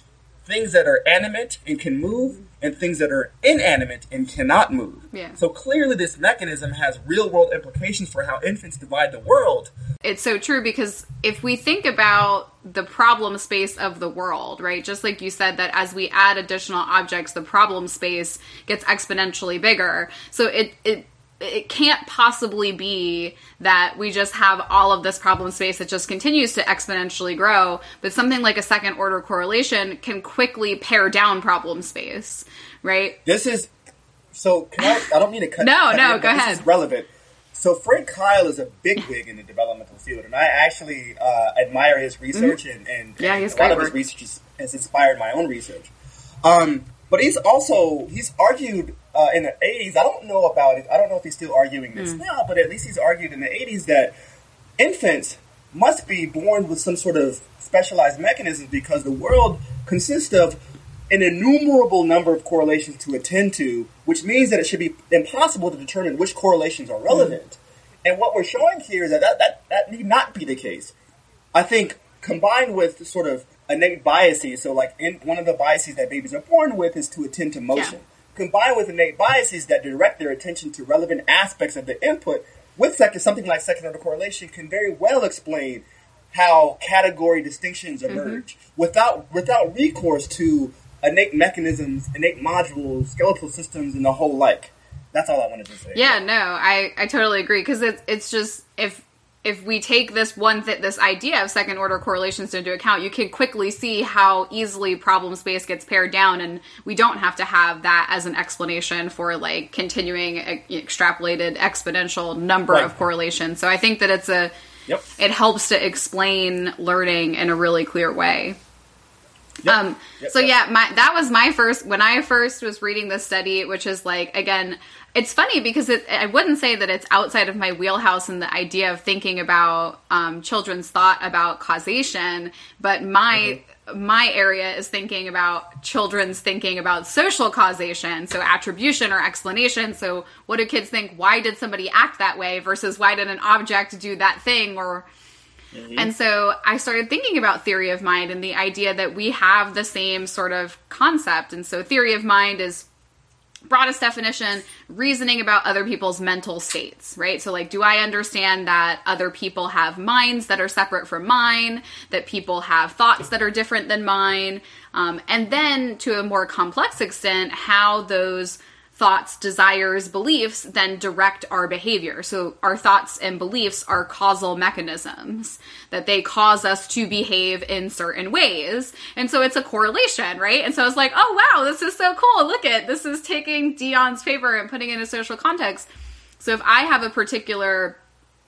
things that are animate and can move and things that are inanimate and cannot move. Yeah. So clearly this mechanism has real world implications for how infants divide the world. It's so true, because if we think about the problem space of the world, right, just like you said, that as we add additional objects, the problem space gets exponentially bigger. So it, it, it can't possibly be that we just have all of this problem space that just continues to exponentially grow, but something like a second order correlation can quickly pare down problem space, right? This is, so can I, I don't mean to cut. no, cut no, in, go ahead. This is relevant. So Fred Kyle is a big wig in the developmental field, and I actually uh, admire his research, mm-hmm. and, and, yeah, and he's a lot great of work. his research has, has inspired my own research. Um, but he's also, he's argued uh, in the eighties, I don't know about it, I don't know if he's still arguing this mm. now, but at least he's argued in the eighties that infants must be born with some sort of specialized mechanism because the world consists of an innumerable number of correlations to attend to, which means that it should be impossible to determine which correlations are relevant. Mm. And what we're showing here is that that, that that need not be the case. I think combined with sort of innate biases, so like in, one of the biases that babies are born with is to attend to motion. Yeah. Combined with innate biases that direct their attention to relevant aspects of the input, with second, something like second order correlation can very well explain how category distinctions emerge mm-hmm. without without recourse to innate mechanisms, innate modules, skeletal systems, and the whole like. That's all I wanted to say. Yeah, no, I, I totally agree, because it's it's just if if we take this one th- this idea of second order correlations into account, you can quickly see how easily problem space gets pared down, and we don't have to have that as an explanation for like continuing a, extrapolated exponential number right. of correlations. So I think that it's a yep. it helps to explain learning in a really clear way. Yep. Um, yep, so yep. yeah, my, that was my first, when I first was reading this study, which is like, again, it's funny because it, I wouldn't say that it's outside of my wheelhouse in the idea of thinking about, um, children's thought about causation, but my, mm-hmm. my area is thinking about children's thinking about social causation. So attribution or explanation. So what do kids think? Why did somebody act that way versus why did an object do that thing? Or, Mm-hmm. And so I started thinking about theory of mind and the idea that we have the same sort of concept. And so theory of mind is, broadest definition, reasoning about other people's mental states, right? So like, do I understand that other people have minds that are separate from mine, that people have thoughts that are different than mine? Um, and then to a more complex extent, how those thoughts, desires, beliefs then direct our behavior. So our thoughts and beliefs are causal mechanisms, that they cause us to behave in certain ways. And so it's a correlation, right? And so I was like, oh, wow, this is so cool. Look at, this is taking Dion's paper and putting it in a social context. So if I have a particular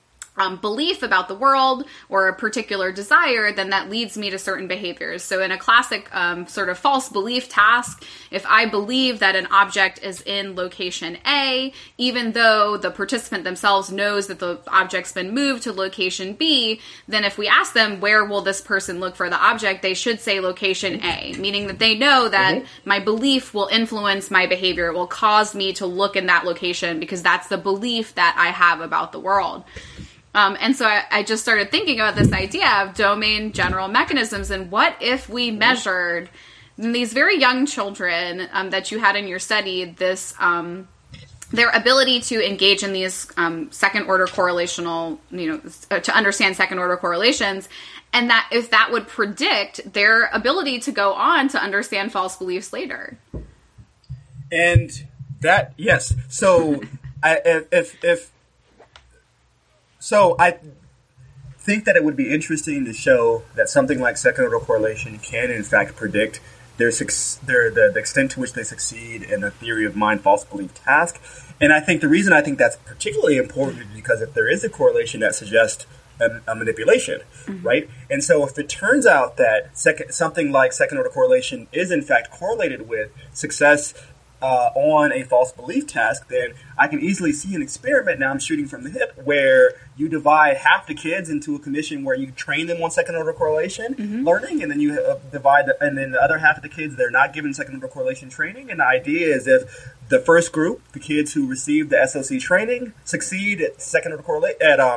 Um, belief about the world or a particular desire, then that leads me to certain behaviors. So in a classic um, sort of false belief task, if I believe that an object is in location A, even though the participant themselves knows that the object's been moved to location B, then if we ask them, where will this person look for the object, they should say location A, meaning that they know that mm-hmm. my belief will influence my behavior. It will cause me to look in that location because that's the belief that I have about the world. Um, and so I, I just started thinking about this idea of domain general mechanisms, and what if we measured these very young children um, that you had in your study, this um, their ability to engage in these um, second order correlational, you know, uh, to understand second order correlations, and that if that would predict their ability to go on to understand false beliefs later. And that, yes. So I, if if So I think that it would be interesting to show that something like second order correlation can in fact predict their, their the, the extent to which they succeed in a theory of mind false belief task. And I think the reason I think that's particularly important is because if there is a correlation that suggests a, a manipulation, mm-hmm. right? And so if it turns out that second, something like second order correlation is in fact correlated with success Uh, on a false belief task, then I can easily see an experiment, now I'm shooting from the hip, where you divide half the kids into a condition where you train them on second order correlation mm-hmm. learning, and then you uh, divide, the, and then the other half of the kids, they're not given second order correlation training. And the idea is if the first group, the kids who receive the S O C training, succeed at second order correlation, at um,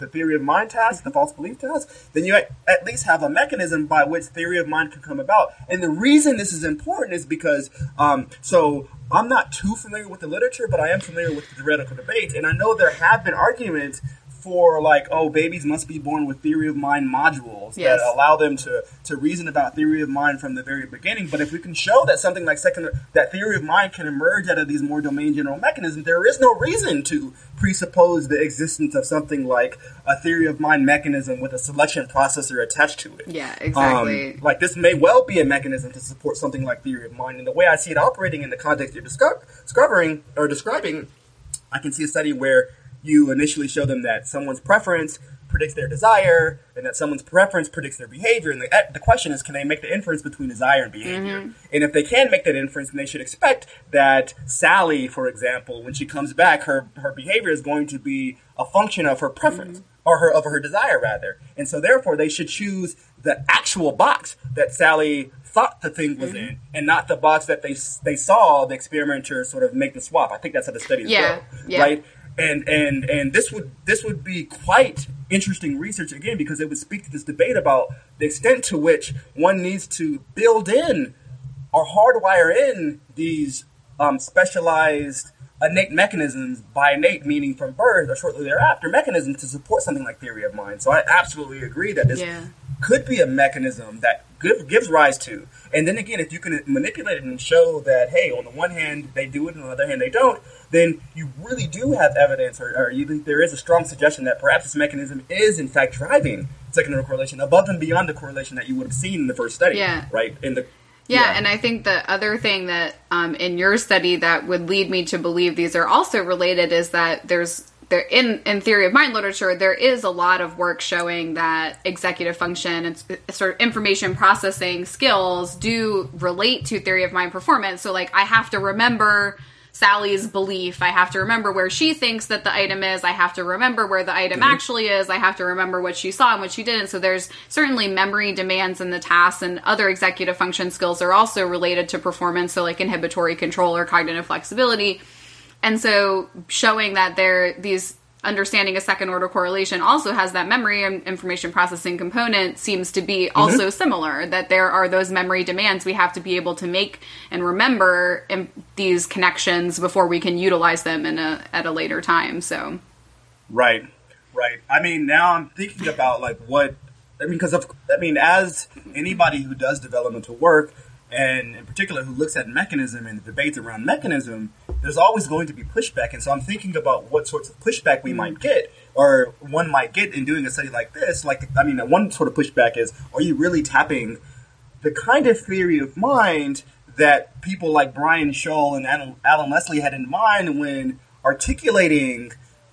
the theory of mind task, the false belief task, then you at, at least have a mechanism by which theory of mind can come about. And the reason this is important is because, um, so I'm not too familiar with the literature, but I am familiar with the theoretical debate, and I know there have been arguments for like, oh, babies must be born with theory of mind modules yes. that allow them to, to reason about theory of mind from the very beginning. But if we can show that something like second, that theory of mind can emerge out of these more domain general mechanisms, there is no reason to presuppose the existence of something like a theory of mind mechanism with a selection processor attached to it. Yeah, exactly. Um, like this may well be a mechanism to support something like theory of mind. And the way I see it operating in the context you're disco- discovering or describing, I can see a study where you initially show them that someone's preference predicts their desire, and that someone's preference predicts their behavior. And the, the question is, can they make the inference between desire and behavior? Mm-hmm. And if they can make that inference, then they should expect that Sally, for example, when she comes back, her, her behavior is going to be a function of her preference, mm-hmm. or her of her desire, rather. And so, therefore, they should choose the actual box that Sally thought the thing was mm-hmm. in, and not the box that they they saw the experimenter sort of make the swap. I think that's how the studies yeah. go, yeah. right? And and and this would this would be quite interesting research again, because it would speak to this debate about the extent to which one needs to build in or hardwire in these um, specialized innate mechanisms, by innate meaning from birth or shortly thereafter, mechanisms to support something like theory of mind. So I absolutely agree that this yeah. could be a mechanism that give, gives rise to. And then again, if you can manipulate it and show that, hey, on the one hand they do it, and on the other hand they don't, then you really do have evidence, or, or you think there is a strong suggestion that perhaps this mechanism is in fact driving second order correlation above and beyond the correlation that you would have seen in the first study. Yeah. Right? In the Yeah, yeah, and I think the other thing that um, in your study that would lead me to believe these are also related is that there's there in in theory of mind literature, there is a lot of work showing that executive function and sort of information processing skills do relate to theory of mind performance. So, like, I have to remember Sally's belief. I have to remember where she thinks that the item is. I have to remember where the item mm-hmm. actually is. I have to remember what she saw and what she didn't. So there's certainly memory demands in the tasks, and other executive function skills are also related to performance. So like inhibitory control or cognitive flexibility. And so showing that there, these understanding a second order correlation also has that memory and information processing component seems to be also mm-hmm. similar, that there are those memory demands we have to be able to make and remember in these connections before we can utilize them in a at a later time. So right right I mean, now I'm thinking about like what I mean, because of I mean as anybody who does developmental work, and in particular who looks at mechanism and the debates around mechanism, there's always going to be pushback. And so I'm thinking about what sorts of pushback we might get, or one might get in doing a study like this. Like, I mean, one sort of pushback is, are you really tapping the kind of theory of mind that people like Brian Scholl and Alan Leslie had in mind when articulating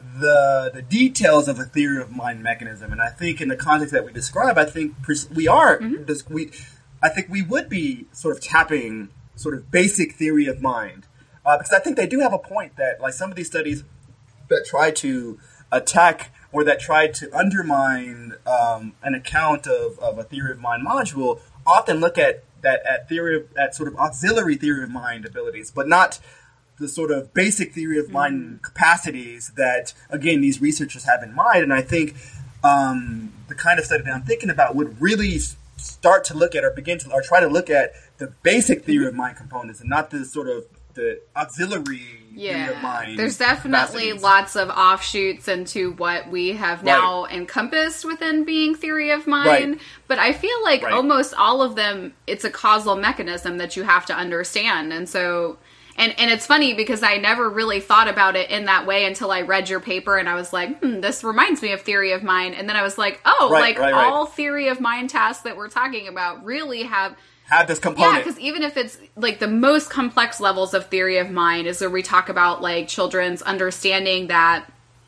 the the details of a theory of mind mechanism? And I think in the context that we describe, I think we are, mm-hmm. we, I think we would be sort of tapping sort of basic theory of mind. Uh, because I think they do have a point that, like, some of these studies that try to attack or that try to undermine um, an account of, of a theory of mind module often look at that at theory of, at sort of auxiliary theory of mind abilities, but not the sort of basic theory of mind mm-hmm. capacities that, again, these researchers have in mind. And I think um, the kind of study that I'm thinking about would really start to look at or begin to or try to look at the basic theory of mind components and not the sort of the auxiliary yeah. theory of mind. There's definitely capacities. Lots of offshoots into what we have now right. encompassed within being theory of mind. Right. But I feel like right. almost all of them, it's a causal mechanism that you have to understand. And so, and, and it's funny because I never really thought about it in that way until I read your paper and I was like, hmm, this reminds me of theory of mind. And then I was like, oh, right, like right, all right. theory of mind tasks that we're talking about really have have this component. Yeah, because even if it's like the most complex levels of theory of mind is where we talk about like children's understanding that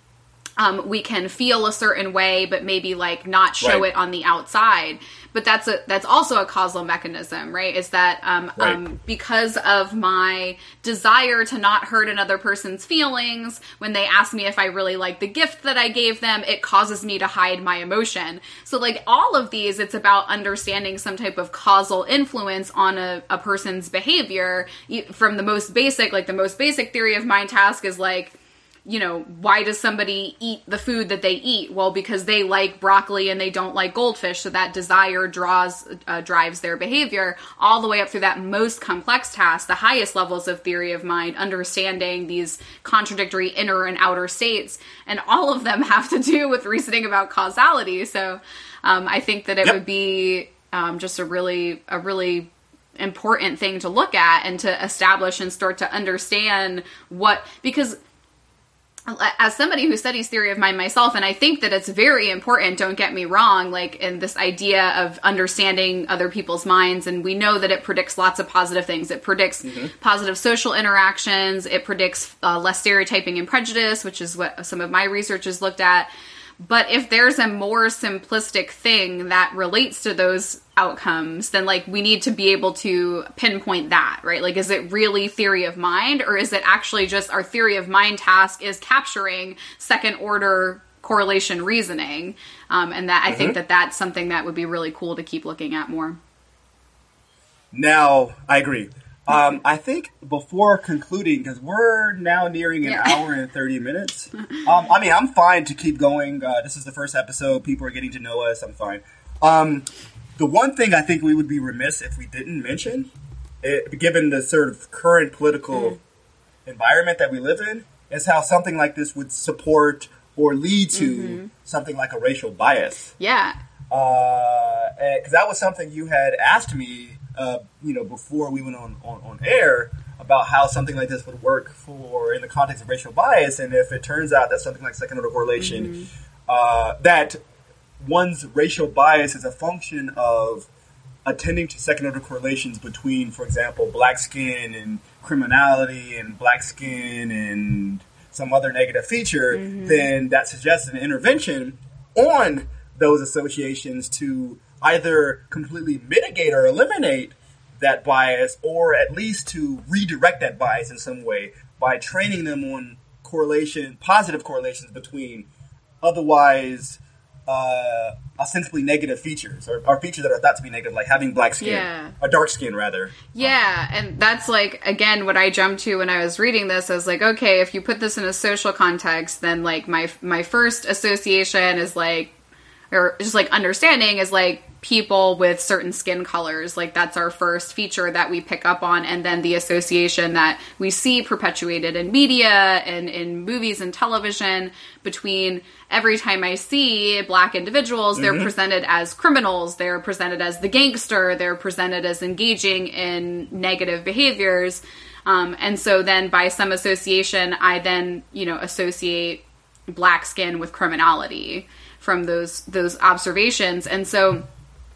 um, we can feel a certain way, but maybe like not show right. it on the outside. But that's a that's also a causal mechanism, right? Is that um, right. um, because of my desire to not hurt another person's feelings, when they ask me if I really like the gift that I gave them, it causes me to hide my emotion. So like all of these, it's about understanding some type of causal influence on a, a person's behavior. You, from the most basic, like the most basic theory of mind task is like, you know, why does somebody eat the food that they eat? Well, because they like broccoli and they don't like goldfish. So that desire draws, uh, drives their behavior all the way up through that most complex task, the highest levels of theory of mind, understanding these contradictory inner and outer states. And all of them have to do with reasoning about causality. So um, I think that it yep. would be um, just a really, a really important thing to look at and to establish and start to understand what, because as somebody who studies theory of mind myself, and I think that it's very important, don't get me wrong, like in this idea of understanding other people's minds, and we know that it predicts lots of positive things. It predicts mm-hmm. positive social interactions. It predicts uh, less stereotyping and prejudice, which is what some of my research has looked at. But if there's a more simplistic thing that relates to those outcomes, then like we need to be able to pinpoint that, right? Like, is it really theory of mind, or is it actually just our theory of mind task is capturing second order correlation reasoning? Um, and that I mm-hmm. think that that's something that would be really cool to keep looking at more. Now, I agree. Um, I think before concluding, because we're now nearing an yeah. hour and thirty minutes. Um, I mean, I'm fine to keep going. Uh, this is the first episode. People are getting to know us. I'm fine. Um, the one thing I think we would be remiss if we didn't mention, it, given the sort of current political mm. environment that we live in, is how something like this would support or lead to mm-hmm. something like a racial bias. Yeah. Because uh, that was something you had asked me Uh, you know, before we went on, on, on air about how something like this would work for in the context of racial bias, and if it turns out that something like second order correlation, mm-hmm. uh, that one's racial bias is a function of attending to second order correlations between, for example, black skin and criminality and black skin and some other negative feature, mm-hmm. then that suggests an intervention on those associations to either completely mitigate or eliminate that bias, or at least to redirect that bias in some way by training them on correlation, positive correlations between otherwise uh, ostensibly negative features, or, or features that are thought to be negative, like having black skin, yeah. or dark skin rather. Yeah, and that's like, again, what I jumped to when I was reading this. I was like, okay, if you put this in a social context, then like my my first association is like, or just like understanding is like people with certain skin colors. Like that's our first feature that we pick up on. And then the association that we see perpetuated in media and in movies and television between every time I see black individuals, mm-hmm. they're presented as criminals, they're presented as the gangster, they're presented as engaging in negative behaviors. Um, and so then by some association, I then, you know, associate black skin with criminality from those those observations. And so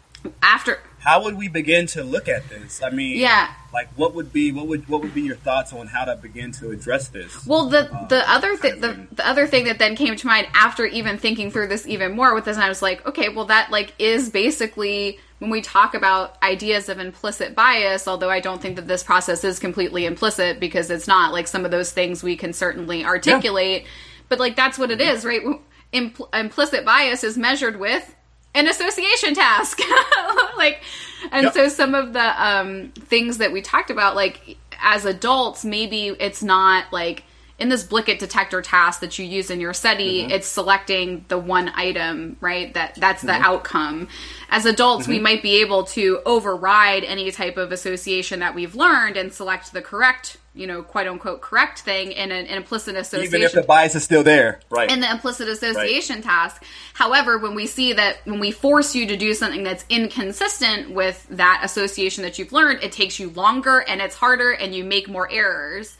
after, how would we begin to look at this? I mean, yeah, like what would be what would what would be your thoughts on how to begin to address this? Well, the uh, the other thing the, the other thing that then came to mind after even thinking through this even more with this, and I was like, okay, well that like is basically when we talk about ideas of implicit bias, although I don't think that this process is completely implicit because it's not. Like some of those things we can certainly articulate, yeah. but like that's what it is, right? Impl- implicit bias is measured with an association task. like, and yep. so some of the um, things that we talked about, like as adults, maybe it's not like in this Blickett detector task that you use in your study, mm-hmm. it's selecting the one item, right? That that's the mm-hmm. outcome. As adults, mm-hmm. we might be able to override any type of association that we've learned and select the correct, you know, quote unquote correct thing in an, an implicit association. Even if the bias is still there, right? In the implicit association right. task. However, when we see that when we force you to do something that's inconsistent with that association that you've learned, it takes you longer and it's harder and you make more errors.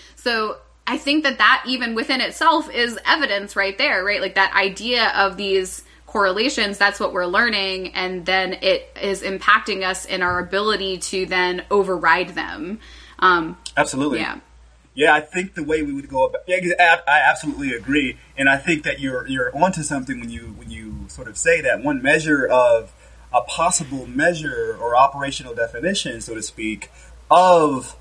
So I think that that even within itself is evidence right there, right? Like that idea of these correlations, that's what we're learning, and then it is impacting us in our ability to then override them. Um, absolutely. Yeah. Yeah, I think the way we would go about, yeah, I absolutely agree, and I think that you're you're onto something when you when you sort of say that one measure of a possible measure or operational definition, so to speak, of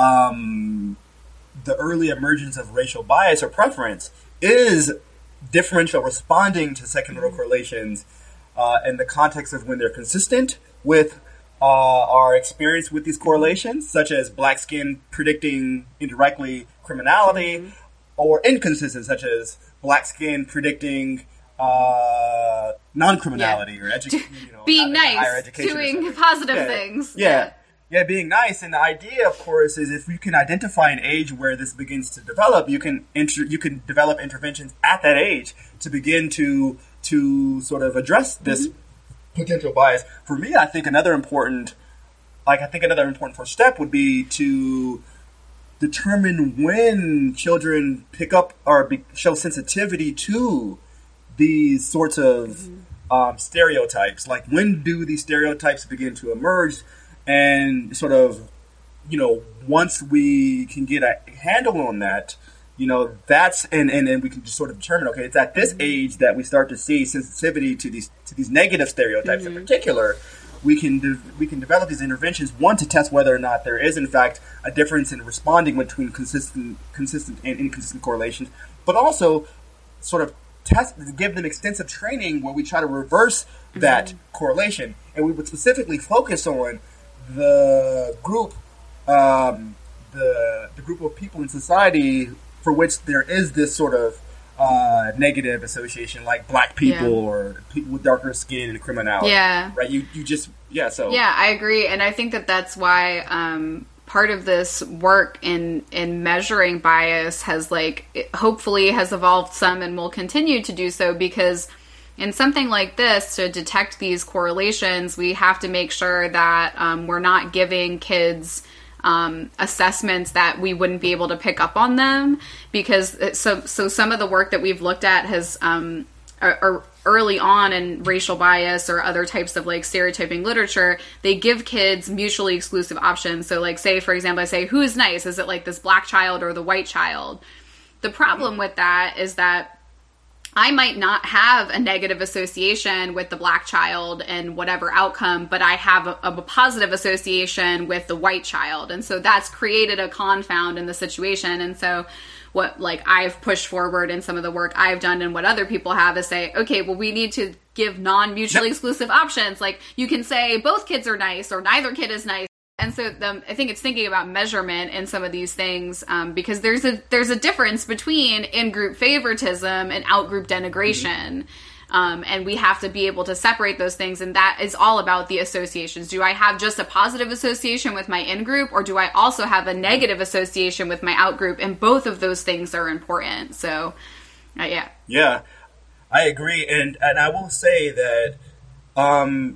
um, the early emergence of racial bias or preference is differential responding to second order correlations uh, in the context of when they're consistent with uh, our experience with these correlations, such as black skin predicting indirectly criminality, or inconsistent, such as black skin predicting uh, non-criminality yeah. or edu- you know, being nice, higher education doing positive yeah. things. Yeah. yeah. Yeah, being nice. And the idea, of course, is if you can identify an age where this begins to develop, you can inter- you can develop interventions at that age to begin to to sort of address this mm-hmm. potential bias. For me, I think another important, like I think another important first step would be to determine when children pick up or be, show sensitivity to these sorts of mm-hmm. um, stereotypes. Like, when do these stereotypes begin to emerge? And sort of, you know, once we can get a handle on that, you know, that's, and, and, and we can just sort of determine, okay, it's at this age that we start to see sensitivity to these to these negative stereotypes mm-hmm. in particular. We can de- we can develop these interventions, one, to test whether or not there is, in fact, a difference in responding between consistent consistent and inconsistent correlations, but also sort of test, give them extensive training where we try to reverse that mm-hmm. correlation. And we would specifically focus on the group, um, the the group of people in society for which there is this sort of uh, negative association, like black people yeah. or people with darker skin and criminality. Yeah, right. You you just yeah. So yeah, I agree, and I think that that's why um, part of this work in in measuring bias has like it hopefully has evolved some and will continue to do so, because in something like this, to detect these correlations, we have to make sure that um, we're not giving kids um, assessments that we wouldn't be able to pick up on them. Because so so some of the work that we've looked at has um, or, or early on in racial bias or other types of like stereotyping literature, they give kids mutually exclusive options. So like, say, for example, I say, who is nice? Is it like this black child or the white child? The problem with that is that I might not have a negative association with the black child and whatever outcome, but I have a, a positive association with the white child. And so that's created a confound in the situation. And so what like I've pushed forward in some of the work I've done and what other people have is say, okay, well, we need to give non-mutually yep. exclusive options. Like, you can say both kids are nice or neither kid is nice. And so the, I think it's thinking about measurement in some of these things, um, because there's a there's a difference between in-group favoritism and out-group denigration. Mm-hmm. Um, and we have to be able to separate those things. And that is all about the associations. Do I have just a positive association with my in-group, or do I also have a negative association with my out-group? And both of those things are important. So, uh, yeah. Yeah, I agree. And, and I will say that um,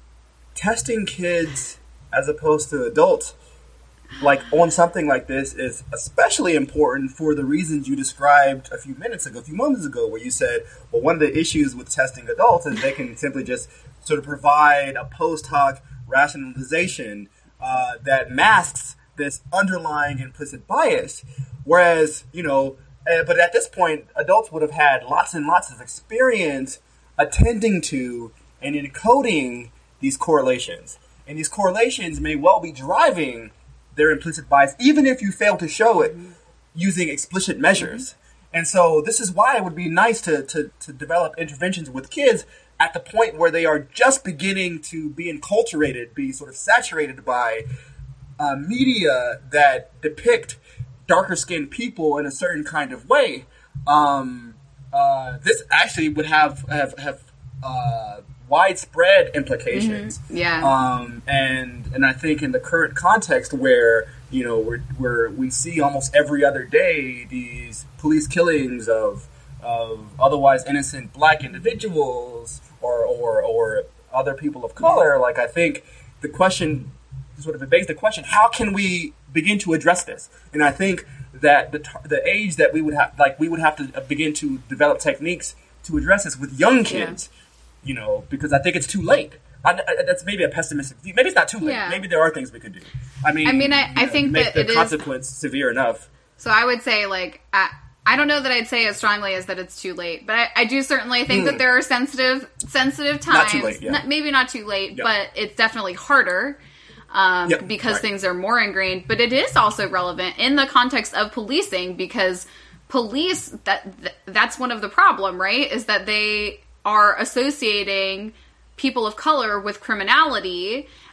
testing kids as opposed to adults, like on something like this, is especially important for the reasons you described a few minutes ago, a few moments ago, where you said, well, one of the issues with testing adults is they can simply just sort of provide a post hoc rationalization uh, that masks this underlying implicit bias. Whereas, you know, uh, but at this point, adults would have had lots and lots of experience attending to and encoding these correlations. And these correlations may well be driving their implicit bias, even if you fail to show it mm-hmm. using explicit measures. Mm-hmm. And so this is why it would be nice to, to, to develop interventions with kids at the point where they are just beginning to be enculturated, be sort of saturated by uh, media that depict darker-skinned people in a certain kind of way. Um, uh, this actually would have have have uh, widespread implications. Mm-hmm. Yeah. Um, and and I think in the current context where, you know, we're, where we see almost every other day these police killings of of otherwise innocent black individuals or or, or other people of color, like, I think the question sort of it begs the question, how can we begin to address this? And I think that the the age that we would have, like, we would have to begin to develop techniques to address this with young kids. Yeah. You know, because I think it's too late. I, I, that's maybe a pessimistic view. Maybe it's not too late. Yeah. Maybe there are things we could do. I mean, I mean, I, I know, think make that the it consequence is, severe enough. So I would say, like, I, I don't know that I'd say as strongly as that it's too late, but I, I do certainly think mm. that there are sensitive, sensitive times. Not too late. Yeah. Not, maybe not too late, yep. but it's definitely harder. Um, yep, because right. things are more ingrained, but it is also relevant in the context of policing, because police, that that's one of the problem, right? Is that they are associating people of color with criminality,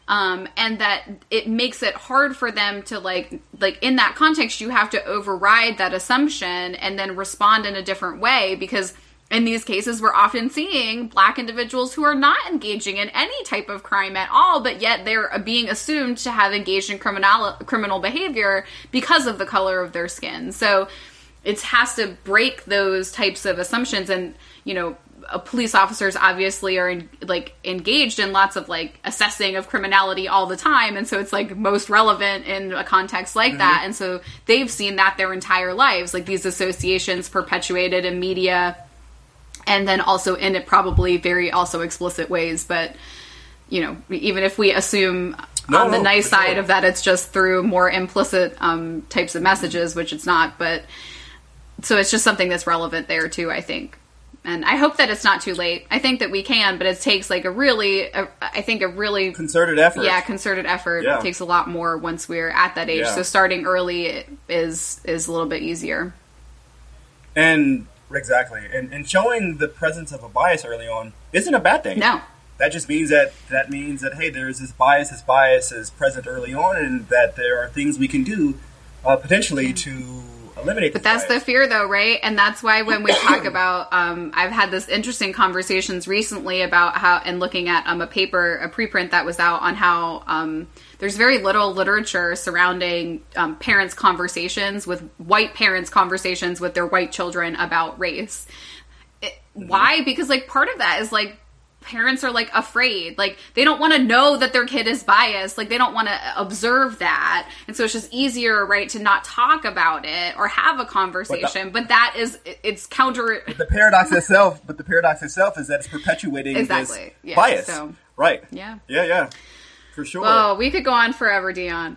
Um, and that it makes it hard for them to like, like in that context, you have to override that assumption and then respond in a different way, because in these cases, we're often seeing Black individuals who are not engaging in any type of crime at all, but yet they're being assumed to have engaged in criminal criminal behavior because of the color of their skin. So it has to break those types of assumptions. And, you know, uh, police officers obviously are in, like engaged in lots of like assessing of criminality all the time. And so it's like most relevant in a context like mm-hmm. that. And so they've seen that their entire lives, like these associations perpetuated in media, and then also in it probably very also explicit ways. But, you know, even if we assume no, on the no, nice side sure. of that, it's just through more implicit um, types of messages, which it's not. But so it's just something that's relevant there too, I think. And I hope that it's not too late. I think that we can, but it takes like a really, a, I think a really concerted effort. Yeah, concerted effort. Yeah. It takes a lot more once we're at that age. Yeah. So starting early is is a little bit easier. And exactly, and and showing the presence of a bias early on isn't a bad thing. No, that just means that that means that hey, there's this bias. This bias is present early on, and that there are things we can do uh, potentially yeah. to eliminate. But that's bias. the fear, though, right? And that's why when we talk about, um, I've had this interesting conversations recently about how, and looking at um, a paper, a preprint that was out on how um, there's very little literature surrounding um, parents' conversations with white parents' conversations with their white children about race. It, mm-hmm. Why? Because like part of that is like parents are like afraid, like they don't want to know that their kid is biased, like they don't want to observe that, and so it's just easier, right, to not talk about it or have a conversation. But, the, but that is, it's counter. But the paradox itself, but the paradox itself is that it's perpetuating exactly. this yeah. bias, so, right? Yeah, yeah, yeah, for sure. Oh, we could go on forever, Dion.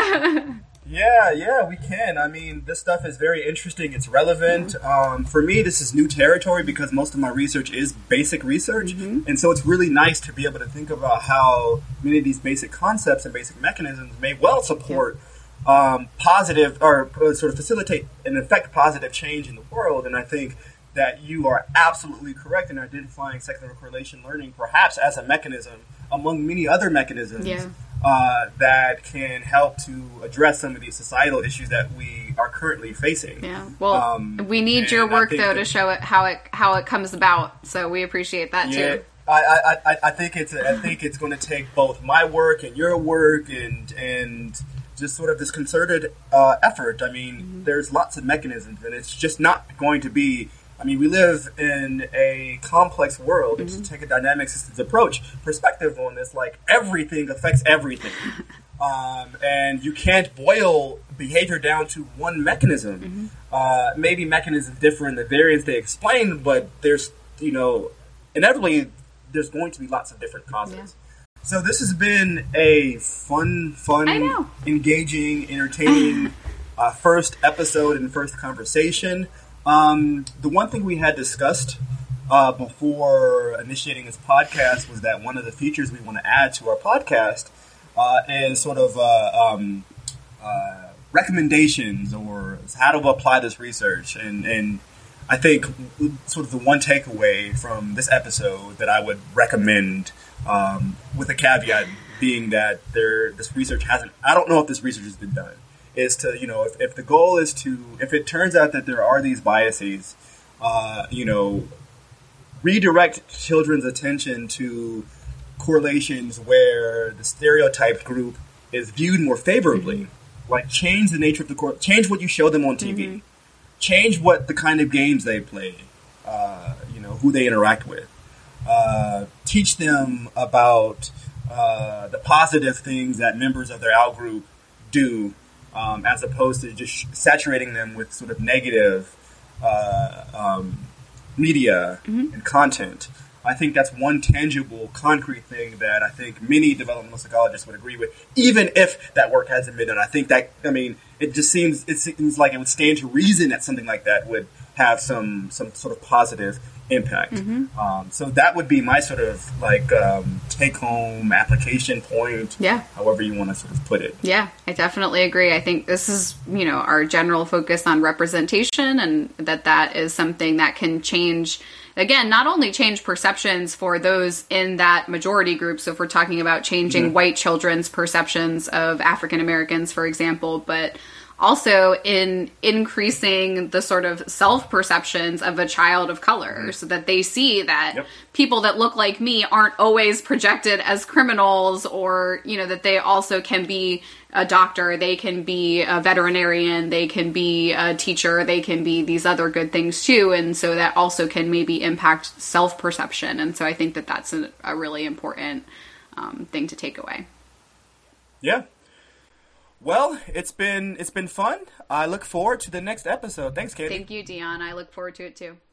Yeah, yeah, we can. I mean, this stuff is very interesting. It's relevant. Mm-hmm. Um, for me, this is new territory because most of my research is basic research. Mm-hmm. And so it's really nice to be able to think about how many of these basic concepts and basic mechanisms may well support yeah. um, positive or sort of facilitate and affect positive change in the world. And I think that you are absolutely correct in identifying secular correlation learning perhaps as a mechanism among many other mechanisms. Yeah. Uh, that can help to address some of these societal issues that we are currently facing. Yeah. Well, um, we need and your work though that, to show it how it how it comes about. So we appreciate that yeah, too. I, I I think it's I think it's going to take both my work and your work and and just sort of this concerted uh, effort. I mean, mm-hmm. there's lots of mechanisms, and it's just not going to be. I mean, we live in a complex world. Mm-hmm. And to take a dynamic systems approach perspective on this, like everything affects everything. um, and you can't boil behavior down to one mechanism. Mm-hmm. Uh, maybe mechanisms differ in the variants they explain, but there's, you know, inevitably there's going to be lots of different causes. Yeah. So this has been a fun, fun, engaging, entertaining uh, first episode and first conversation. Um, the one thing we had discussed uh, before initiating this podcast was that one of the features we want to add to our podcast uh, is sort of uh, um, uh, recommendations or how to apply this research. And, and I think sort of the one takeaway from this episode that I would recommend, um, with a caveat being that there this research hasn't, I don't know if this research has been done, is to, you know, if, if the goal is to, if it turns out that there are these biases, uh, you know, redirect children's attention to correlations where the stereotyped group is viewed more favorably. Mm-hmm. Like, change the nature of the cor- change what you show them on T V, mm-hmm. change what the kind of games they play, uh, you know, who they interact with, uh, teach them about uh, the positive things that members of their out group do. Um, as opposed to just saturating them with sort of negative uh, um, media mm-hmm. and content. I think that's one tangible, concrete thing that I think many developmental psychologists would agree with, even if that work hasn't been done. I think that, I mean, it just seems it seems like it would stand to reason that something like that would have some some sort of positive impact. Mm-hmm. Um, so that would be my sort of like um, take home application point. Yeah. However you want to sort of put it. Yeah, I definitely agree. I think this is, you know, our general focus on representation, and that that is something that can change, again, not only change perceptions for those in that majority group. So if we're talking about changing mm-hmm. white children's perceptions of African Americans, for example, but also in increasing the sort of self-perceptions of a child of color, mm-hmm. so that they see that yep. people that look like me aren't always projected as criminals, or, you know, that they also can be a doctor, they can be a veterinarian, they can be a teacher, they can be these other good things too. And so that also can maybe impact self-perception. And so I think that that's a, a really important um, thing to take away. Yeah. Well, it's been it's been fun. I look forward to the next episode. Thanks, Katie. Thank you, Dion. I look forward to it too.